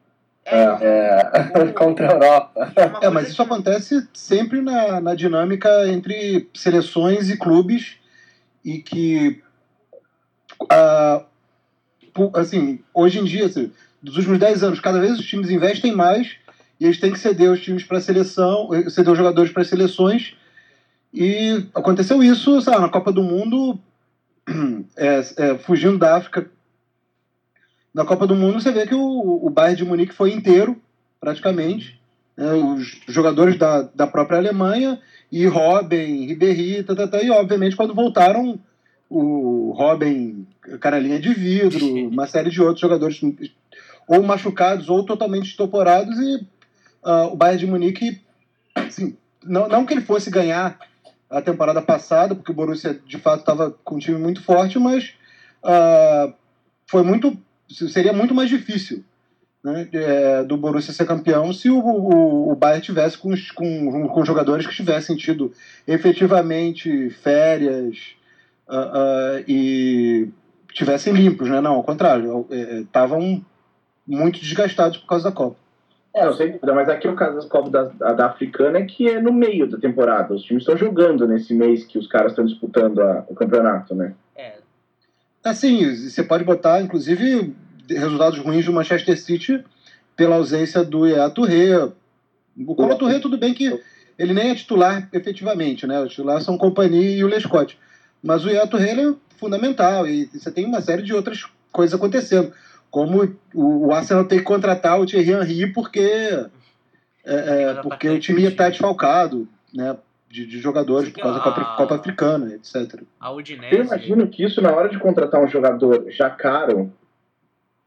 é, contra a Europa. É, mas isso acontece sempre na, na dinâmica entre seleções e clubes e que, ah, assim, hoje em dia, assim, dos últimos dez anos, cada vez os times investem mais e eles têm que ceder os times para a seleção, ceder os jogadores para as seleções, e aconteceu isso, sabe, na Copa do Mundo. É, é, fugindo da África, na Copa do Mundo você vê que o, o Bayern de Munique foi inteiro, praticamente, né, os jogadores da, da própria Alemanha, e Robben, Ribéry, tá, tá, tá, e obviamente quando voltaram, o Robben, canelinha de vidro, uma série de outros jogadores ou machucados ou totalmente estoporados, e uh, o Bayern de Munique, assim, não, não que ele fosse ganhar a temporada passada, porque o Borussia de fato estava com um time muito forte, mas uh, foi muito, seria muito mais difícil, né, é, do Borussia ser campeão se o, o, o Bayern tivesse com, com, com jogadores que tivessem tido efetivamente férias uh, uh, e tivessem limpos, né? Não, ao contrário, estavam é, muito desgastados por causa da Copa. É, não sei, mas aqui o caso da Copa da, da Africana é que é no meio da temporada. Os times estão jogando nesse mês que os caras estão disputando a, o campeonato, né? É. Assim, você pode botar, inclusive, resultados ruins do Manchester City pela ausência do Yaya Touré. O Kolo Touré, tudo bem que ele nem é titular efetivamente, né? Os titulares são Kompany e o Lescott. Mas o Yaya Touré ele é fundamental e você tem uma série de outras coisas acontecendo. Como o Arsenal tem que contratar o Thierry Henry porque, é, é, porque o time está desfalcado, né, de, de jogadores por causa da Copa, Copa Africana, etcétera. A Udinese... Eu imagino que isso, na hora de contratar um jogador já caro,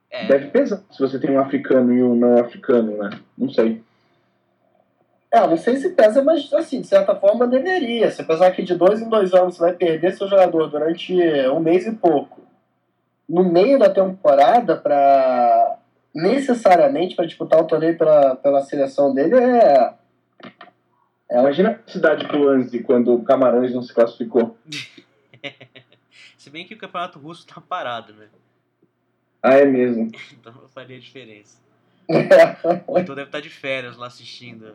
É, Deve pesar se você tem um africano e um não africano, né? Não sei. É, não sei se pesa, mas assim, de certa forma deveria. Se apesar que de dois em dois anos você vai perder seu jogador durante um mês e pouco, no meio da temporada, para necessariamente para disputar o torneio pela, pela seleção dele, é. é Imagina a cidade do Anzi quando o Camarões não se classificou. Se bem que o campeonato russo tá parado, né? Ah, é mesmo. Então não faria diferença. Ou então deve estar de férias lá assistindo.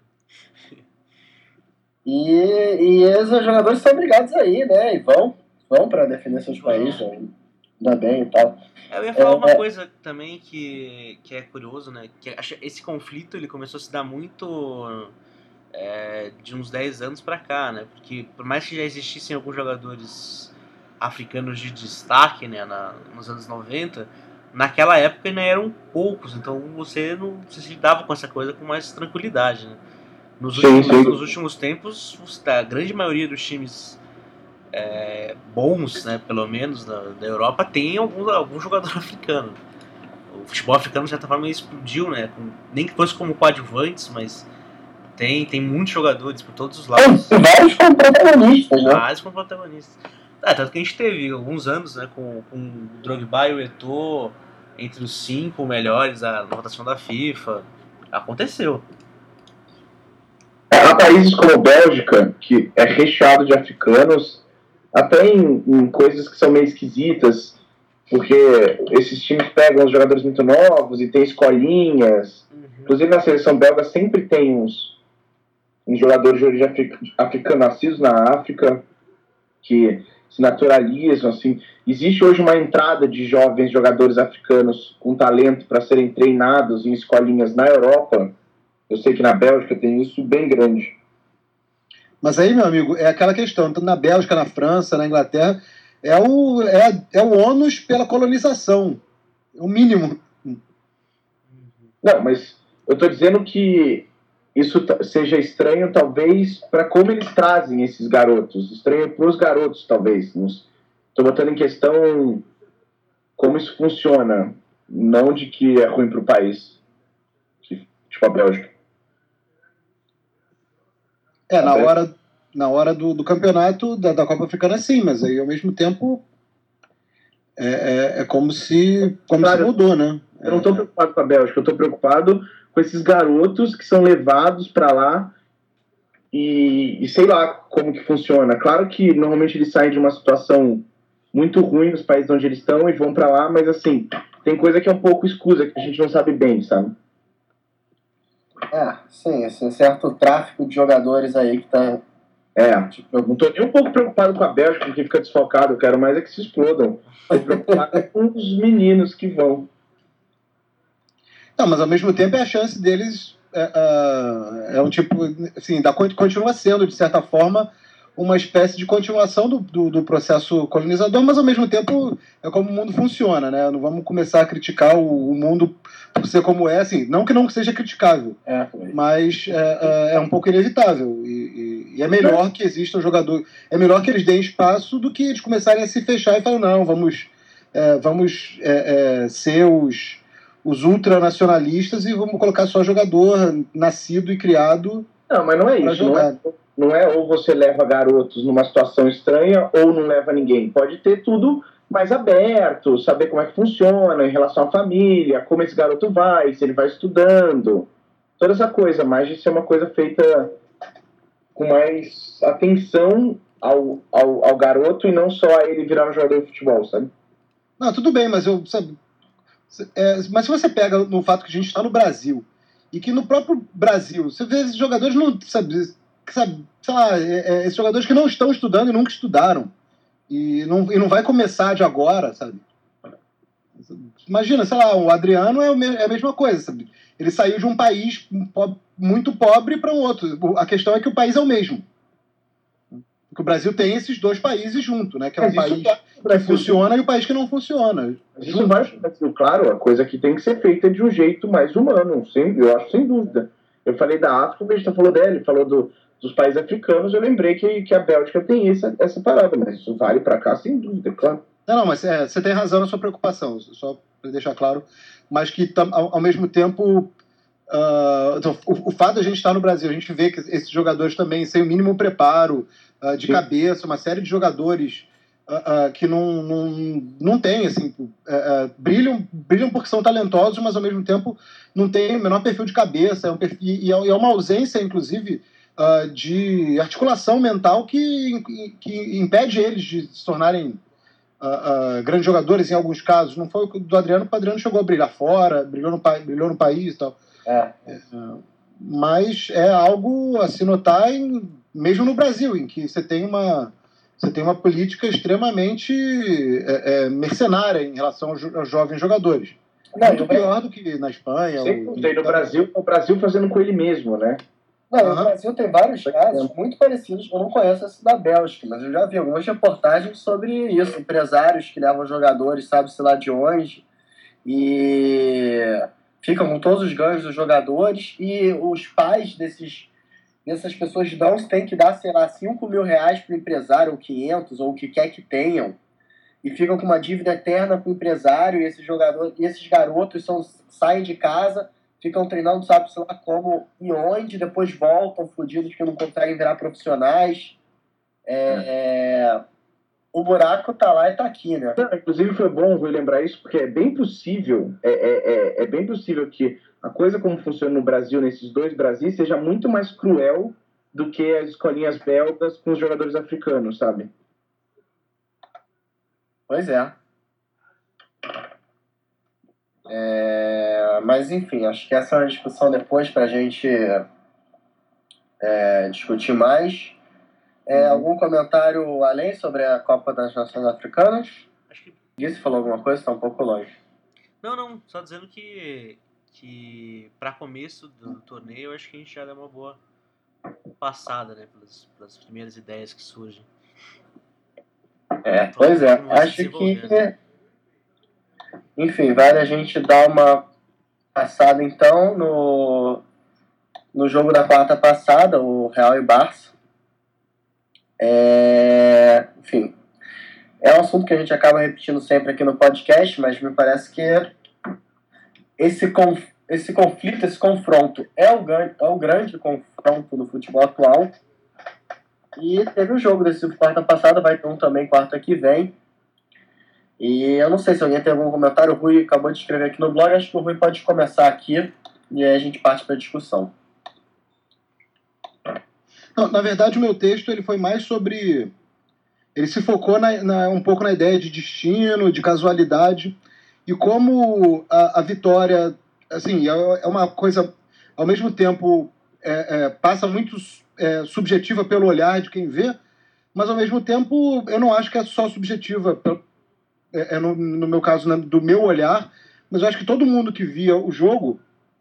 E, e esses jogadores são obrigados aí, né? E vão, vão para defender seus países, ainda bem e tal. Eu ia falar É, uma é. coisa também que, que é curioso, né? Que acho- esse conflito ele começou a se dar muito é, de uns dez anos pra cá, né? Porque por mais que já existissem alguns jogadores africanos de destaque, né, na, nos anos noventa, naquela época ainda eram poucos, então você não você se lidava com essa coisa com mais tranquilidade, né? Nos Sim, últimos, sim. nos últimos tempos, os- a grande maioria dos times é, bons, né, pelo menos da, da Europa, tem algum, algum jogador africano. O futebol africano, de certa forma, explodiu, né? Com, nem que fosse como coadjuvantes, mas tem, tem muitos jogadores por todos os lados. Tem vários como protagonistas, né? Vários como protagonistas. Ah, tanto que a gente teve alguns anos, né, com, com o Drogba e o Eto'o entre os cinco melhores da na votação da FIFA. Aconteceu. Há países como Bélgica, que é recheado de africanos, até em, em coisas que são meio esquisitas, porque esses times pegam os jogadores muito novos e tem escolinhas. Uhum. Inclusive na seleção belga sempre tem uns, uns jogadores de origem afric- africana nascidos na África que se naturalizam. Assim. Existe hoje uma entrada de jovens jogadores africanos com talento para serem treinados em escolinhas na Europa. Eu sei que na Bélgica tem isso bem grande. Mas aí, meu amigo, é aquela questão, tanto na Bélgica, na França, na Inglaterra, é o, é, é o ônus pela colonização. É o mínimo. Não, mas eu estou dizendo que isso t- seja estranho, talvez, para como eles trazem esses garotos. Estranho para os garotos, talvez. Estou botando em questão como isso funciona, não de que é ruim para o país, tipo a Bélgica. É, na Tá bem. hora, na hora do, do campeonato da, da Copa Africana, sim, mas aí, ao mesmo tempo, é, é, é como se, como Claro. se mudou, né? Eu não estou preocupado com a Bélgica, eu estou preocupado com esses garotos que são levados para lá e, e sei lá como que funciona. Claro que normalmente eles saem de uma situação muito ruim nos países onde eles estão e vão para lá, mas assim, tem coisa que é um pouco escusa, que a gente não sabe bem, sabe? É, sim, esse certo tráfico de jogadores aí que tá. É, tipo, eu não tô nem um pouco preocupado com a Bélgica, que fica desfocado, eu quero mais é que se explodam. Tô preocupado com os meninos que vão. Não, mas ao mesmo tempo é a chance deles é, é, é um tipo, assim, da, continua sendo, de certa forma, uma espécie de continuação do, do, do processo colonizador, mas ao mesmo tempo é como o mundo funciona, né? Não vamos começar a criticar o, o mundo por ser como é, assim, não que não seja criticável, É, mas é, é, é um pouco inevitável. E, e, e é melhor que exista um jogador, é melhor que eles deem espaço do que eles começarem a se fechar e falar, não, vamos, é, vamos é, é, ser os, os ultranacionalistas e vamos colocar só jogador nascido e criado. Não, mas não é pra isso, não jogar. é, não é ou você leva garotos numa situação estranha ou não leva ninguém. Pode ter tudo mais aberto, saber como é que funciona em relação à família, como esse garoto vai, se ele vai estudando, toda essa coisa, mas de ser uma coisa feita com mais atenção ao, ao, ao garoto e não só a ele virar um jogador de futebol, sabe? Não, tudo bem, mas eu sabe, é, mas se você pega no fato que a gente está no Brasil e que no próprio Brasil você vê esses jogadores não sabe, sabe sei lá, é, é, esses jogadores que não estão estudando e nunca estudaram e não, e não vai começar de agora, sabe? Imagina, sei lá, o Adriano é, o me, é a mesma coisa, sabe? Ele saiu de um país po- muito pobre para um outro. A questão é que o país é o mesmo. Porque o Brasil tem esses dois países junto, né? Que é um Mas isso país vai pro que Brasil, funciona e o país que não funciona. Mas isso vai pro Brasil, claro, a coisa que tem que ser feita de um jeito mais humano, sem, eu acho, sem dúvida. Eu falei da África, a gente falou dela, falou do, dos países africanos, eu lembrei que, que a Bélgica tem essa, essa parada, mas isso vale para cá sem dúvida, claro. Não, não, mas é, você tem razão na sua preocupação, só para deixar claro, mas que ao, ao mesmo tempo uh, então, o, o fato de a gente estar no Brasil, a gente vê que esses jogadores também sem o mínimo preparo uh, de Sim. cabeça, uma série de jogadores uh, uh, que não, não, não tem, assim, uh, uh, brilham, brilham porque são talentosos, mas ao mesmo tempo não tem o menor perfil de cabeça, é um perfil, e é uma ausência, inclusive, uh, de articulação mental que, que impede eles de se tornarem Uh, uh, grandes jogadores em alguns casos. Não foi o do Adriano, porque o Adriano chegou a brilhar fora, brilhou no, brilhou no país e tal. É. Uh, mas é algo a se notar em, mesmo no Brasil, em que você tem uma, você tem uma política extremamente é, é, mercenária em relação aos, aos jovens jogadores. Não, muito pior do que na Espanha. Sempre ou, tem no Brasil, o Brasil fazendo com ele mesmo, né? Não, uhum. O Brasil tem vários casos muito parecidos. Eu não conheço esse da Bélgica, mas eu já vi algumas reportagens sobre isso. Empresários que levam jogadores, sabe-se lá de onde, e ficam com todos os ganhos dos jogadores, e os pais desses, dessas pessoas dão, tem que dar, sei lá, cinco mil reais para o empresário, ou quinhentos, ou o que quer que tenham, e ficam com uma dívida eterna com o empresário, e esses, jogadores, e esses garotos são, saem de casa, ficam treinando, sabe, sei lá como e onde, depois voltam fodidos que não conseguem virar profissionais. É, é, o buraco tá lá e tá aqui, né? Não, inclusive foi bom eu lembrar isso, porque é bem possível, é, é, é, é bem possível que a coisa como funciona no Brasil, nesses dois Brasis, seja muito mais cruel do que as escolinhas belgas com os jogadores africanos, sabe? Pois é. É, mas enfim, acho que essa é uma discussão depois para a gente é, discutir mais. É, uhum. Algum comentário além sobre a Copa das Nações Africanas? Acho que... Guice falou alguma coisa? Está um pouco longe. Não, não, só dizendo que, que para começo do, do torneio, eu acho que a gente já deu uma boa passada, né, pelas, pelas primeiras ideias que surgem. É, então, pois é, acho que enfim, vale a gente dar uma passada então no, no jogo da quarta passada, o Real e Barça. É, enfim, é um assunto que a gente acaba repetindo sempre aqui no podcast, mas me parece que esse, conf, esse conflito, esse confronto é o, é o grande confronto do futebol atual. E teve um jogo desse quarta passada, vai ter um também quarta que vem. E eu não sei se alguém tem algum comentário. O Rui acabou de escrever aqui no blog. Acho que o Rui pode começar aqui e aí a gente parte para a discussão. Não, na verdade, o meu texto ele foi mais sobre... Ele se focou na, na, um pouco na ideia de destino, de casualidade, e como a, a vitória, assim, é, é uma coisa, ao mesmo tempo, é, é, passa muito é, subjetiva pelo olhar de quem vê, mas, ao mesmo tempo, eu não acho que é só subjetiva, é, é no, no meu caso, né, do meu olhar, mas eu acho que todo mundo que via o jogo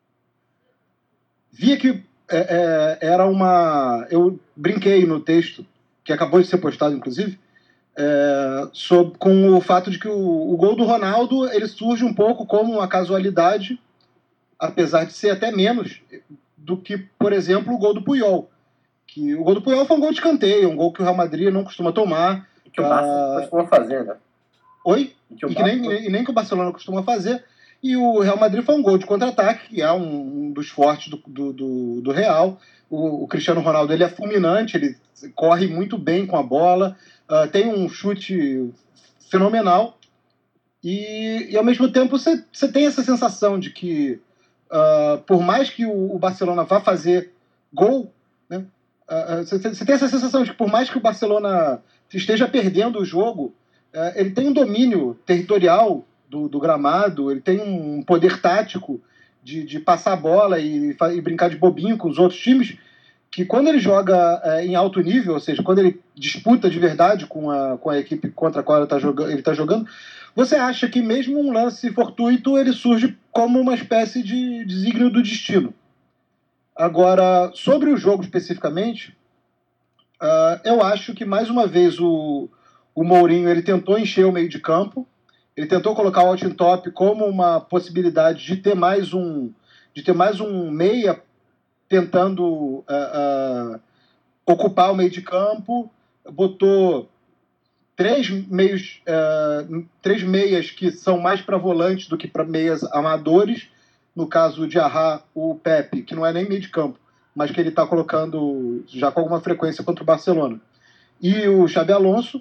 via que é, é, era uma... Eu brinquei no texto, que acabou de ser postado, inclusive, é, sobre, com o fato de que o, o gol do Ronaldo ele surge um pouco como uma casualidade, apesar de ser até menos do que, por exemplo, o gol do Puyol. Que o gol do Puyol foi um gol de escanteio, um gol que o Real Madrid não costuma tomar. E que o Barça costuma fazer, né? Oi? E que, o e que nem, e nem que o Barcelona costuma fazer. E o Real Madrid foi um gol de contra-ataque, que é um, um dos fortes do, do, do, do Real. O, o Cristiano Ronaldo ele é fulminante, ele corre muito bem com a bola, uh, tem um chute fenomenal. E, e ao mesmo tempo, você tem essa sensação de que, uh, por mais que o, o Barcelona vá fazer gol, né, você uh, tem essa sensação de que, por mais que o Barcelona esteja perdendo o jogo, uh, ele tem um domínio territorial do, do gramado, ele tem um poder tático de, de passar a bola e, e brincar de bobinho com os outros times, que quando ele joga uh, em alto nível, ou seja, quando ele disputa de verdade com a, com a equipe contra a qual ele está jogando, ele tá jogando, você acha que mesmo um lance fortuito ele surge como uma espécie de desígnio do destino. Agora, sobre o jogo especificamente, uh, eu acho que mais uma vez o, o Mourinho ele tentou encher o meio de campo, ele tentou colocar o Altintop como uma possibilidade de ter mais um, de ter mais um meia tentando uh, uh, ocupar o meio de campo, botou três meios, uh, três meias que são mais para volantes do que para meias amadores. No caso de Arra, o Pepe, que não é nem meio de campo, mas que ele está colocando já com alguma frequência contra o Barcelona. E o Xabi Alonso.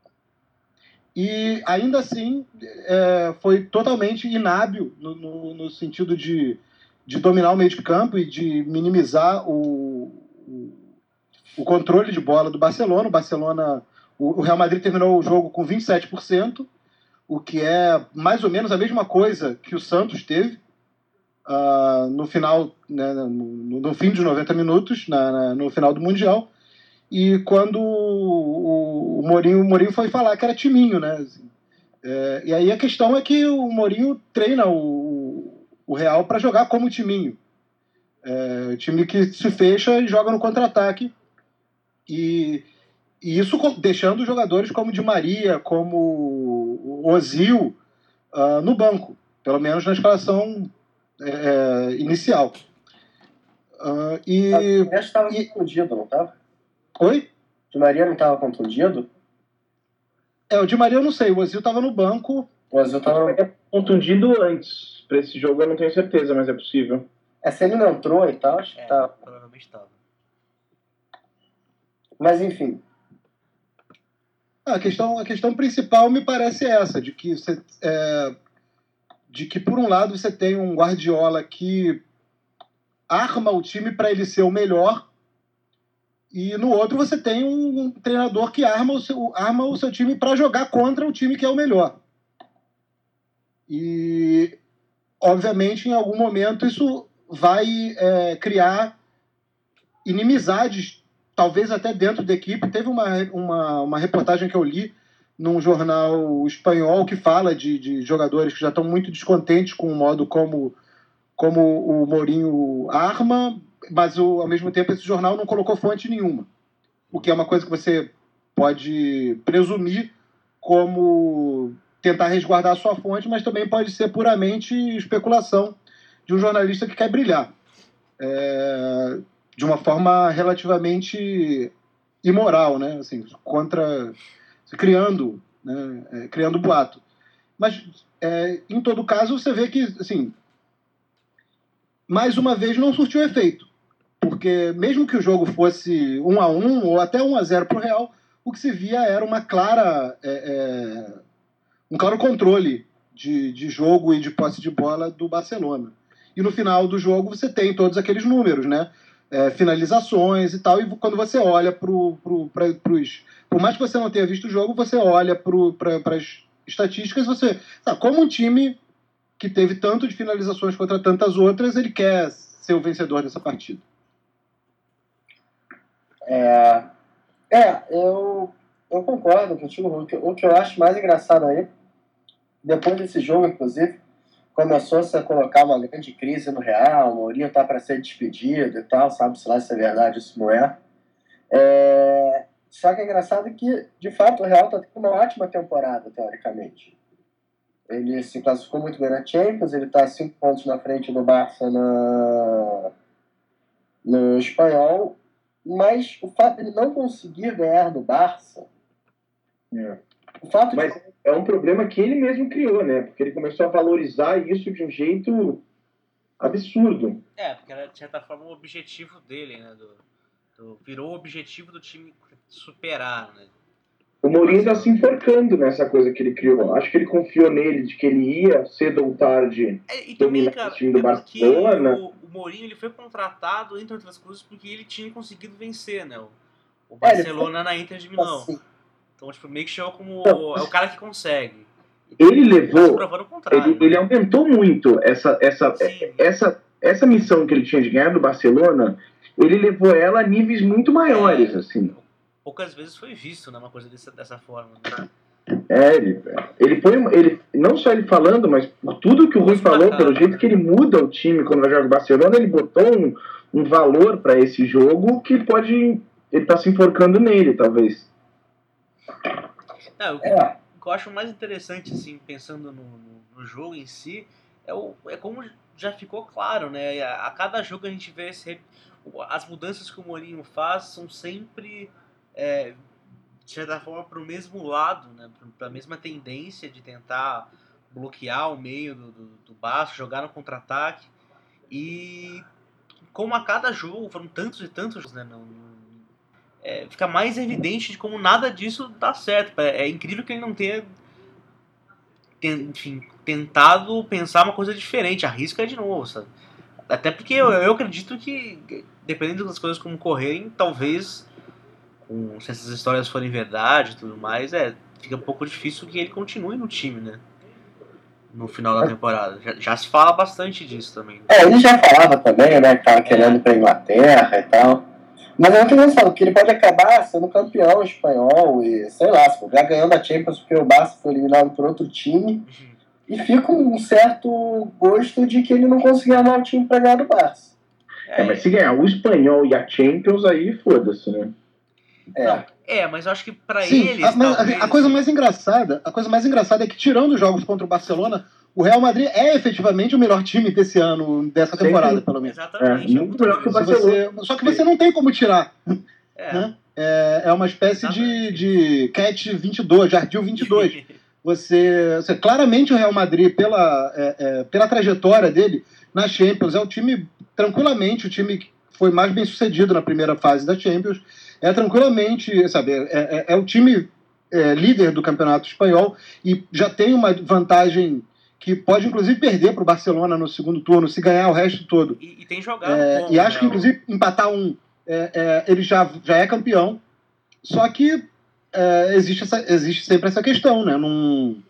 E ainda assim é, foi totalmente inábil no, no, no sentido de, de dominar o meio de campo e de minimizar o, o, o controle de bola do Barcelona. O Barcelona, o, o Real Madrid terminou o jogo com vinte e sete por cento, o que é mais ou menos a mesma coisa que o Santos teve uh, no final, né, no, no fim dos noventa minutos, na, na, no final do Mundial. E quando o, o, Mourinho, o Mourinho foi falar que era timinho, né? Assim, é, e aí a questão é que o Mourinho treina o, o Real para jogar como timinho. É, time que se fecha e joga no contra-ataque. E, e isso deixando jogadores como Di Maria, como o Ozil uh, no banco, pelo menos na escalação é, inicial. Uh, e, o resto estava contundido, não estava? Oi? Di Maria não estava contundido? É, o Di Maria eu não sei, o Ozil estava no banco. O Ozil estava no... contundido antes. Para esse jogo eu não tenho certeza, mas é possível. É, se ele não entrou e tal, acho que É, tá. provavelmente estava. Mas enfim. A questão, a questão principal me parece essa, de que, você, é, de que por um lado você tem um Guardiola que arma o time para ele ser o melhor, e no outro você tem um, um treinador que arma o seu, arma o seu time para jogar contra o time que é o melhor. E, obviamente, em algum momento isso vai é, criar inimizades, talvez até dentro da equipe. Teve uma, uma, uma reportagem que eu li num jornal espanhol que fala de, de jogadores que já estão muito descontentes com o modo como, como o Mourinho arma, mas o, ao mesmo tempo esse jornal não colocou fonte nenhuma, o que é uma coisa que você pode presumir como tentar resguardar a sua fonte, mas também pode ser puramente especulação de um jornalista que quer brilhar é, de uma forma relativamente imoral, né? Assim, contra, criando, né? É, criando boato. Mas, é, em todo caso, você vê que, assim, mais uma vez não surtiu efeito, porque mesmo que o jogo fosse um a um ou até um a zero para o Real, o que se via era uma clara, é, é, um claro controle de, de jogo e de posse de bola do Barcelona. E no final do jogo você tem todos aqueles números, né? É, finalizações e tal, e quando você olha para os... Por mais que você não tenha visto o jogo, você olha para as estatísticas, você... Tá, como um time que teve tanto de finalizações contra tantas outras, ele quer ser o vencedor dessa partida. É, é eu, eu concordo contigo. O que, o que eu acho mais engraçado aí, depois desse jogo, inclusive, começou-se a colocar uma grande crise no Real, o Mourinho está para ser despedido e tal, sabe-se lá se é verdade ou se não é. é. Só que é engraçado que, de fato, o Real está tendo uma ótima temporada, teoricamente. Ele se classificou muito bem na Champions, ele está cinco pontos na frente do Barça na... no Espanhol, mas o fato de ele não conseguir ganhar do Barça... É. O fato mas de... é um problema que ele mesmo criou, né? Porque ele começou a valorizar isso de um jeito absurdo. É, porque era, de certa forma, o objetivo dele, né? Do, do, virou o objetivo do time superar, né? O Mourinho está se enforcando nessa coisa que ele criou. Acho que ele confiou nele, de que ele ia, cedo ou tarde, é, e também, dominar cara, o time do é Barcelona. O, o Mourinho ele foi contratado, entre outras coisas, porque ele tinha conseguido vencer, né? O, o Barcelona é, foi... na Inter de Milão. Assim. Então, tipo, meio que chegou como então, é o cara que consegue. Ele levou, ele, ele aumentou muito essa, essa, essa, essa missão que ele tinha de ganhar do Barcelona, ele levou ela a níveis muito maiores, é, assim. Poucas vezes foi visto, né, uma coisa dessa, dessa forma. Né? É, ele, ele foi, ele, não só ele falando, mas por tudo que o Rui falou, marcado, pelo jeito né? que ele muda o time quando vai jogar o Barcelona, ele botou um, um valor para esse jogo que pode, ele tá se enforcando nele, talvez. Não, o, que, é. o que eu acho mais interessante, assim, pensando no, no, no jogo em si, é, o, é como já ficou claro, né? A, a cada jogo a gente vê esse, as mudanças que o Mourinho faz são sempre é, de certa forma, para o mesmo lado, né? Para a mesma tendência de tentar bloquear o meio do, do, do Barça, jogar no contra-ataque. E como a cada jogo, foram tantos e tantos jogos, né? Não, não, é, fica mais evidente de como nada disso dá certo. É, é incrível que ele não tenha ten, enfim, tentado pensar uma coisa diferente, arrisca de novo, sabe? Até porque eu, eu acredito que, dependendo das coisas como correrem, talvez, com, se essas histórias forem verdade e tudo mais, é, fica um pouco difícil que ele continue no time, né? No final da temporada. Já, já se fala bastante disso também. Né? É, ele já falava também, né, que tava querendo ir pra Inglaterra e tal. Mas é o que eu falo, que ele pode acabar sendo campeão espanhol e, sei lá, se já ganhando a Champions porque o Barça foi eliminado por outro time. Uhum. E fica um certo gosto de que ele não conseguiu armar o time pra ganhar do Barça. É, mas se ganhar o espanhol e a Champions, aí foda-se, né? É. Não, é, mas eu acho que pra Sim, eles... A, mas, talvez, a coisa assim... mais engraçada, a coisa mais engraçada é que, tirando os jogos contra o Barcelona, o Real Madrid é efetivamente o melhor time desse ano, dessa temporada, Sim, pelo menos. Exatamente. É, muito melhor que o Barcelona. Você, só que você não tem como tirar. É, né? é, é uma espécie de, de Cat vinte e dois, Jardim vinte e dois. Você, você, claramente o Real Madrid, pela, é, é, pela trajetória dele na Champions, é o time, tranquilamente, o time que foi mais bem sucedido na primeira fase da Champions. É tranquilamente, sabe, é, é, é o time é, líder do campeonato espanhol e já tem uma vantagem que pode, inclusive, perder para o Barcelona no segundo turno, se ganhar o resto todo. E, e tem jogado é, bom, E acho né? que, inclusive, empatar um, é, é, ele já, já é campeão, só que é, existe, essa, existe sempre essa questão, né? Num,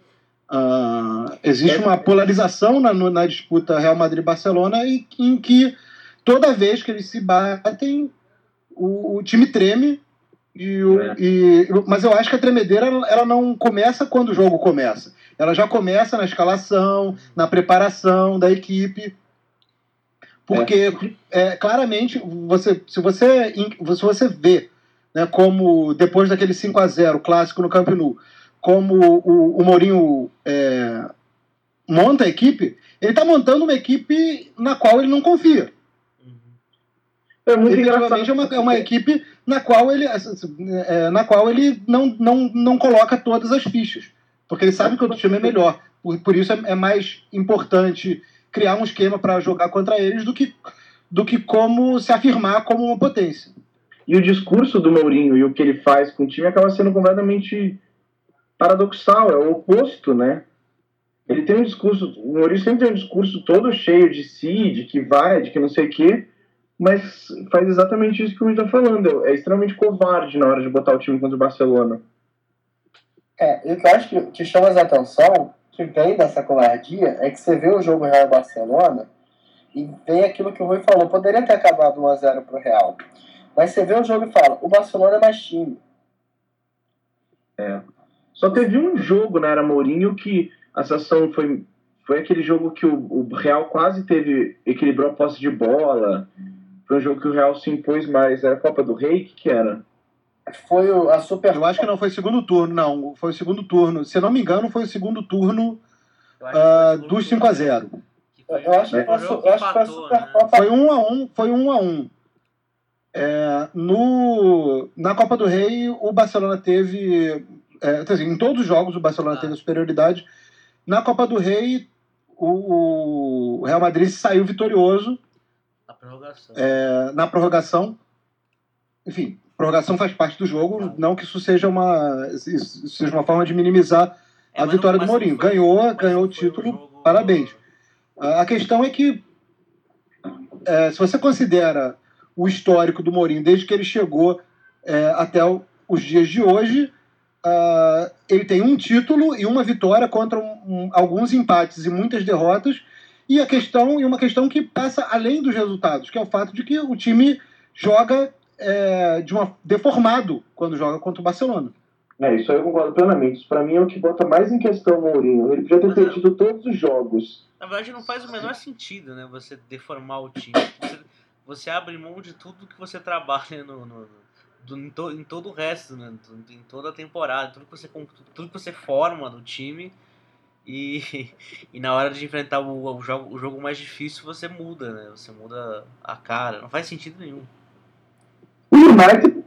uh, existe uma polarização na, na disputa Real Madrid-Barcelona e, em que toda vez que eles se batem, O, o time treme, e, o, é. e, mas eu acho que a tremedeira ela não começa quando o jogo começa. Ela já começa na escalação, na preparação da equipe. Porque, é. É, claramente, você, se, você, se você vê, né, como depois daquele cinco a zero clássico no Camp Nou, como o, o Mourinho é, monta a equipe, ele está montando uma equipe na qual ele não confia. É muito Efetivamente é uma, é uma equipe na qual ele, é, na qual ele não, não, não coloca todas as fichas. Porque ele sabe que o outro time é melhor. Por, por isso é, é mais importante criar um esquema para jogar contra eles do que, do que como se afirmar como uma potência. E o discurso do Mourinho e o que ele faz com o time acaba sendo completamente paradoxal, é o oposto, né? Ele tem um discurso, o Mourinho sempre tem um discurso todo cheio de si, de que vai, de que não sei o quê, mas faz exatamente isso que o Will está falando. É extremamente covarde na hora de botar o time contra o Barcelona. É, e o que eu acho que, que chama a atenção, que vem dessa covardia, é que você vê o jogo Real Barcelona e vem aquilo que o Rui falou. Poderia ter acabado um a zero pro Real. Mas você vê o jogo e fala, o Barcelona é mais time. É. Só teve um jogo na era Mourinho que a sensação foi, foi aquele jogo que o, o Real quase teve, equilibrou a posse de bola. Foi um jogo que o Real se impôs mais. Era a Copa do Rei? O que, que era? Foi a Super... Eu acho que não foi o segundo turno, não. Foi o segundo turno. Se eu não me engano, foi o segundo turno uh, dos cinco a zero. Eu acho que foi a Supercopa. Foi um a um. Foi um a um. É, no, na Copa do Rei, o Barcelona teve... É, assim, em todos os jogos, o Barcelona ah. teve a superioridade. Na Copa do Rei, o, o Real Madrid saiu vitorioso. Na prorrogação. É, na prorrogação. Enfim, prorrogação faz parte do jogo, ah. não que isso seja uma, isso seja uma forma de minimizar é, a vitória não, do Mourinho. Foi, ganhou, ganhou o título, um jogo... parabéns. A questão é que, é, se você considera o histórico do Mourinho, desde que ele chegou é, até o, os dias de hoje, uh, ele tem um título e uma vitória contra um, um, alguns empates e muitas derrotas, e a questão e uma questão que passa além dos resultados, que é o fato de que o time joga é, de uma, deformado quando joga contra o Barcelona. É, isso aí eu concordo plenamente. Isso pra mim é o que bota mais em questão o Mourinho. Ele podia ter perdido todos os jogos. Na verdade não faz o menor sentido, né, você deformar o time. Você, você abre mão de tudo que você trabalha no, no, no, em, to, em todo o resto, né, em toda a temporada, tudo que você, tudo que você forma no time. E, e na hora de enfrentar o, o, jogo, o jogo mais difícil, você muda, né? Você muda a cara. Não faz sentido nenhum. O United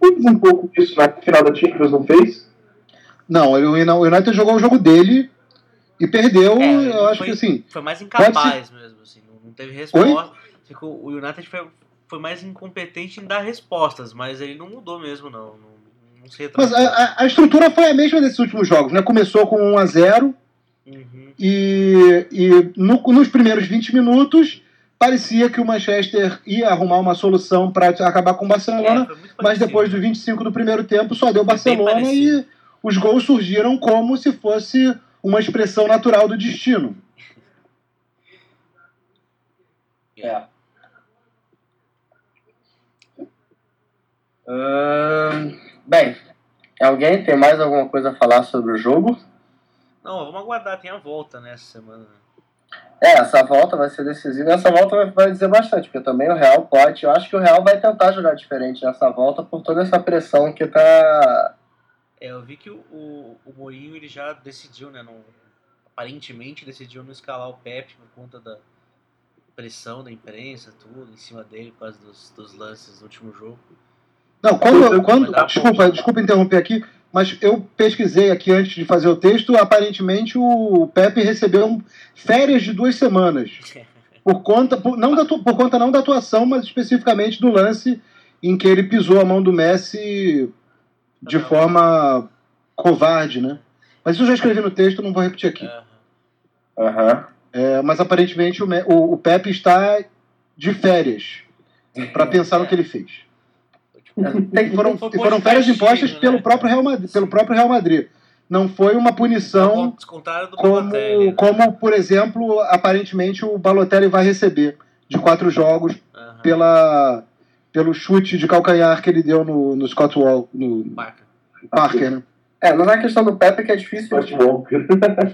fez um pouco disso na final da Champions, não fez? Não, o United jogou o jogo dele e perdeu, É, eu acho foi, que assim... Foi mais incapaz mesmo, assim, não, não teve resposta. Ficou, o United foi, foi mais incompetente em dar respostas, mas ele não mudou mesmo, não. Não, não sei Mas a, a estrutura foi a mesma desses últimos jogos, né? Começou com um a zero uhum. e, e no, nos primeiros vinte minutos parecia que o Manchester ia arrumar uma solução para acabar com o Barcelona, é, mas depois dos vinte e cinco do primeiro tempo só deu Barcelona e os gols surgiram como se fosse uma expressão natural do destino. É. Hum, bem, alguém tem mais alguma coisa a falar sobre o jogo? Não, vamos aguardar, tem a volta nessa semana. É, essa volta vai ser decisiva. Essa volta vai, vai dizer bastante, porque também o Real pode. Eu acho que o Real vai tentar jogar diferente nessa volta por toda essa pressão que tá. É, eu vi que o, o, o Mourinho ele já decidiu, né? Não, aparentemente decidiu não escalar o Pepe por conta da pressão da imprensa, tudo, em cima dele, por causa dos, dos lances do último jogo. Não, quando. quando desculpa, desculpa interromper aqui, mas eu pesquisei aqui antes de fazer o texto, aparentemente o Pepe recebeu férias de duas semanas. Por conta, por, não da, por conta não da atuação, mas especificamente do lance em que ele pisou a mão do Messi de não. forma covarde, né? Mas isso eu já escrevi no texto, não vou repetir aqui. Uhum. É, mas aparentemente o, o, o Pepe está de férias para pensar no que ele fez. E foram, e foram férias impostas né? pelo, próprio Real Madrid, pelo próprio Real Madrid. Não foi uma punição do como, Balotelli, né? como, por exemplo, aparentemente o Balotelli vai receber de quatro jogos uhum. pela, pelo chute de calcanhar que ele deu no, no Scott Wall, no Parker. Parker, né? É, mas a questão do Pepe é que é difícil. Scott Walker.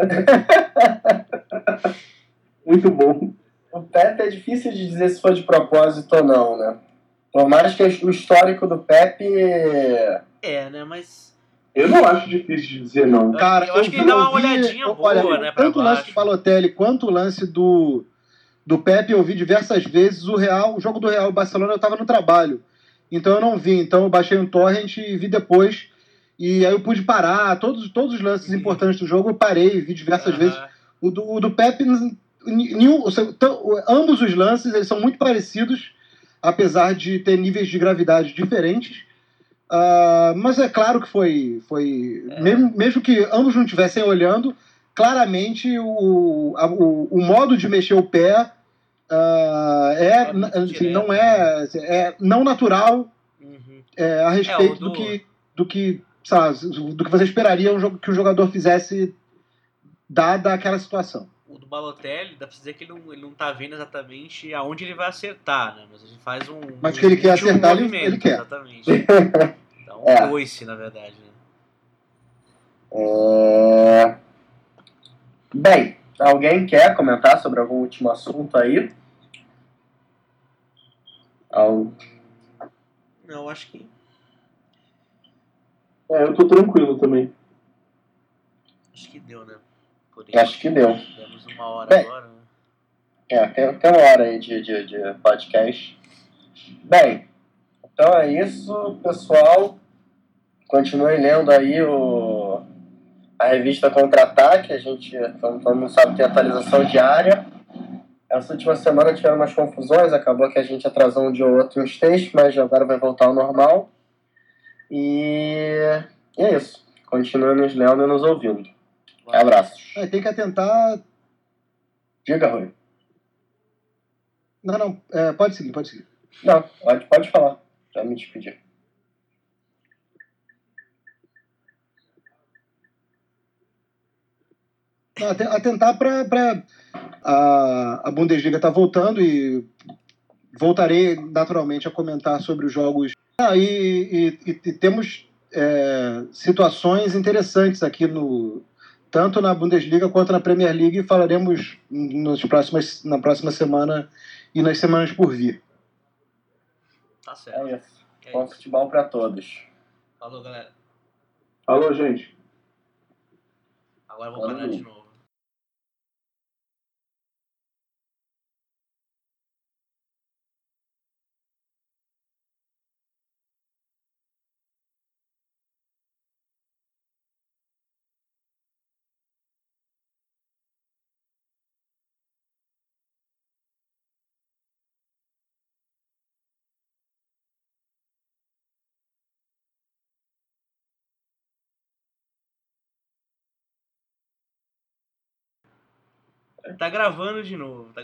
Muito bom. O Pepe é difícil de dizer se foi de propósito ou não, né? Por mais que o histórico do Pepe. É, né? Mas. Eu não acho difícil de dizer, não. Cara, eu, eu acho que ele dá uma olhadinha eu, boa, olha, né? Pra tanto o lance do Balotelli quanto o lance do, do Pepe eu vi diversas vezes. O Real, o jogo do Real e Barcelona eu estava no trabalho. Então eu não vi. Então eu baixei um torrent e vi depois. E aí eu pude parar. Todos, todos os lances importantes do jogo eu parei e vi diversas uhum. vezes. O do, o do Pepe, nenhum, ambos os lances eles são muito parecidos, apesar de ter níveis de gravidade diferentes. Uh, mas é claro que foi. foi é. mesmo, mesmo que ambos não estivessem olhando, claramente o, a, o, o modo de mexer o pé uh, é, é assim, direto, não é, né? é não natural uhum. é, a respeito é, do... do que do que sabe, do que você esperaria um jogo, que o jogador fizesse dada aquela situação. O do Balotelli, dá pra dizer que ele não, ele não tá vendo exatamente aonde ele vai acertar, né? Mas ele faz um. Mas que ele um quer acertar, ele, ele quer. Exatamente. Então, um coice, na verdade. Né? É... Bem, alguém quer comentar sobre algum último assunto aí? Algo... Não, acho que. É, eu tô tranquilo também. Acho que deu, né? Acho que deu. Demos uma hora Bem, agora, né? É, tem, tem uma hora aí de, de, de podcast. Bem, então é isso, pessoal. Continuem lendo aí o, a revista Contra-Ataque. A gente, todo mundo sabe, tem atualização diária. Essa última semana tiveram umas confusões. Acabou que a gente atrasou um dia ou outro uns textos, mas agora vai voltar ao normal. E, e é isso. Continuem nos lendo e nos ouvindo. Abraços. É, tem que atentar... Diga, Rui. Não, não, é, pode seguir, pode seguir. Não, pode, pode falar. Já me despedi. Não, atentar para a, a Bundesliga tá voltando e voltarei naturalmente a comentar sobre os jogos. Ah, e, e, e temos é, situações interessantes aqui no tanto na Bundesliga quanto na Premier League e falaremos nos próximas, na próxima semana e nas semanas por vir. Tá certo. É isso. É Bom isso. Futebol para todos. Falou, galera. Falou, gente. Agora eu vou parar de novo. Tá gravando de novo. Tá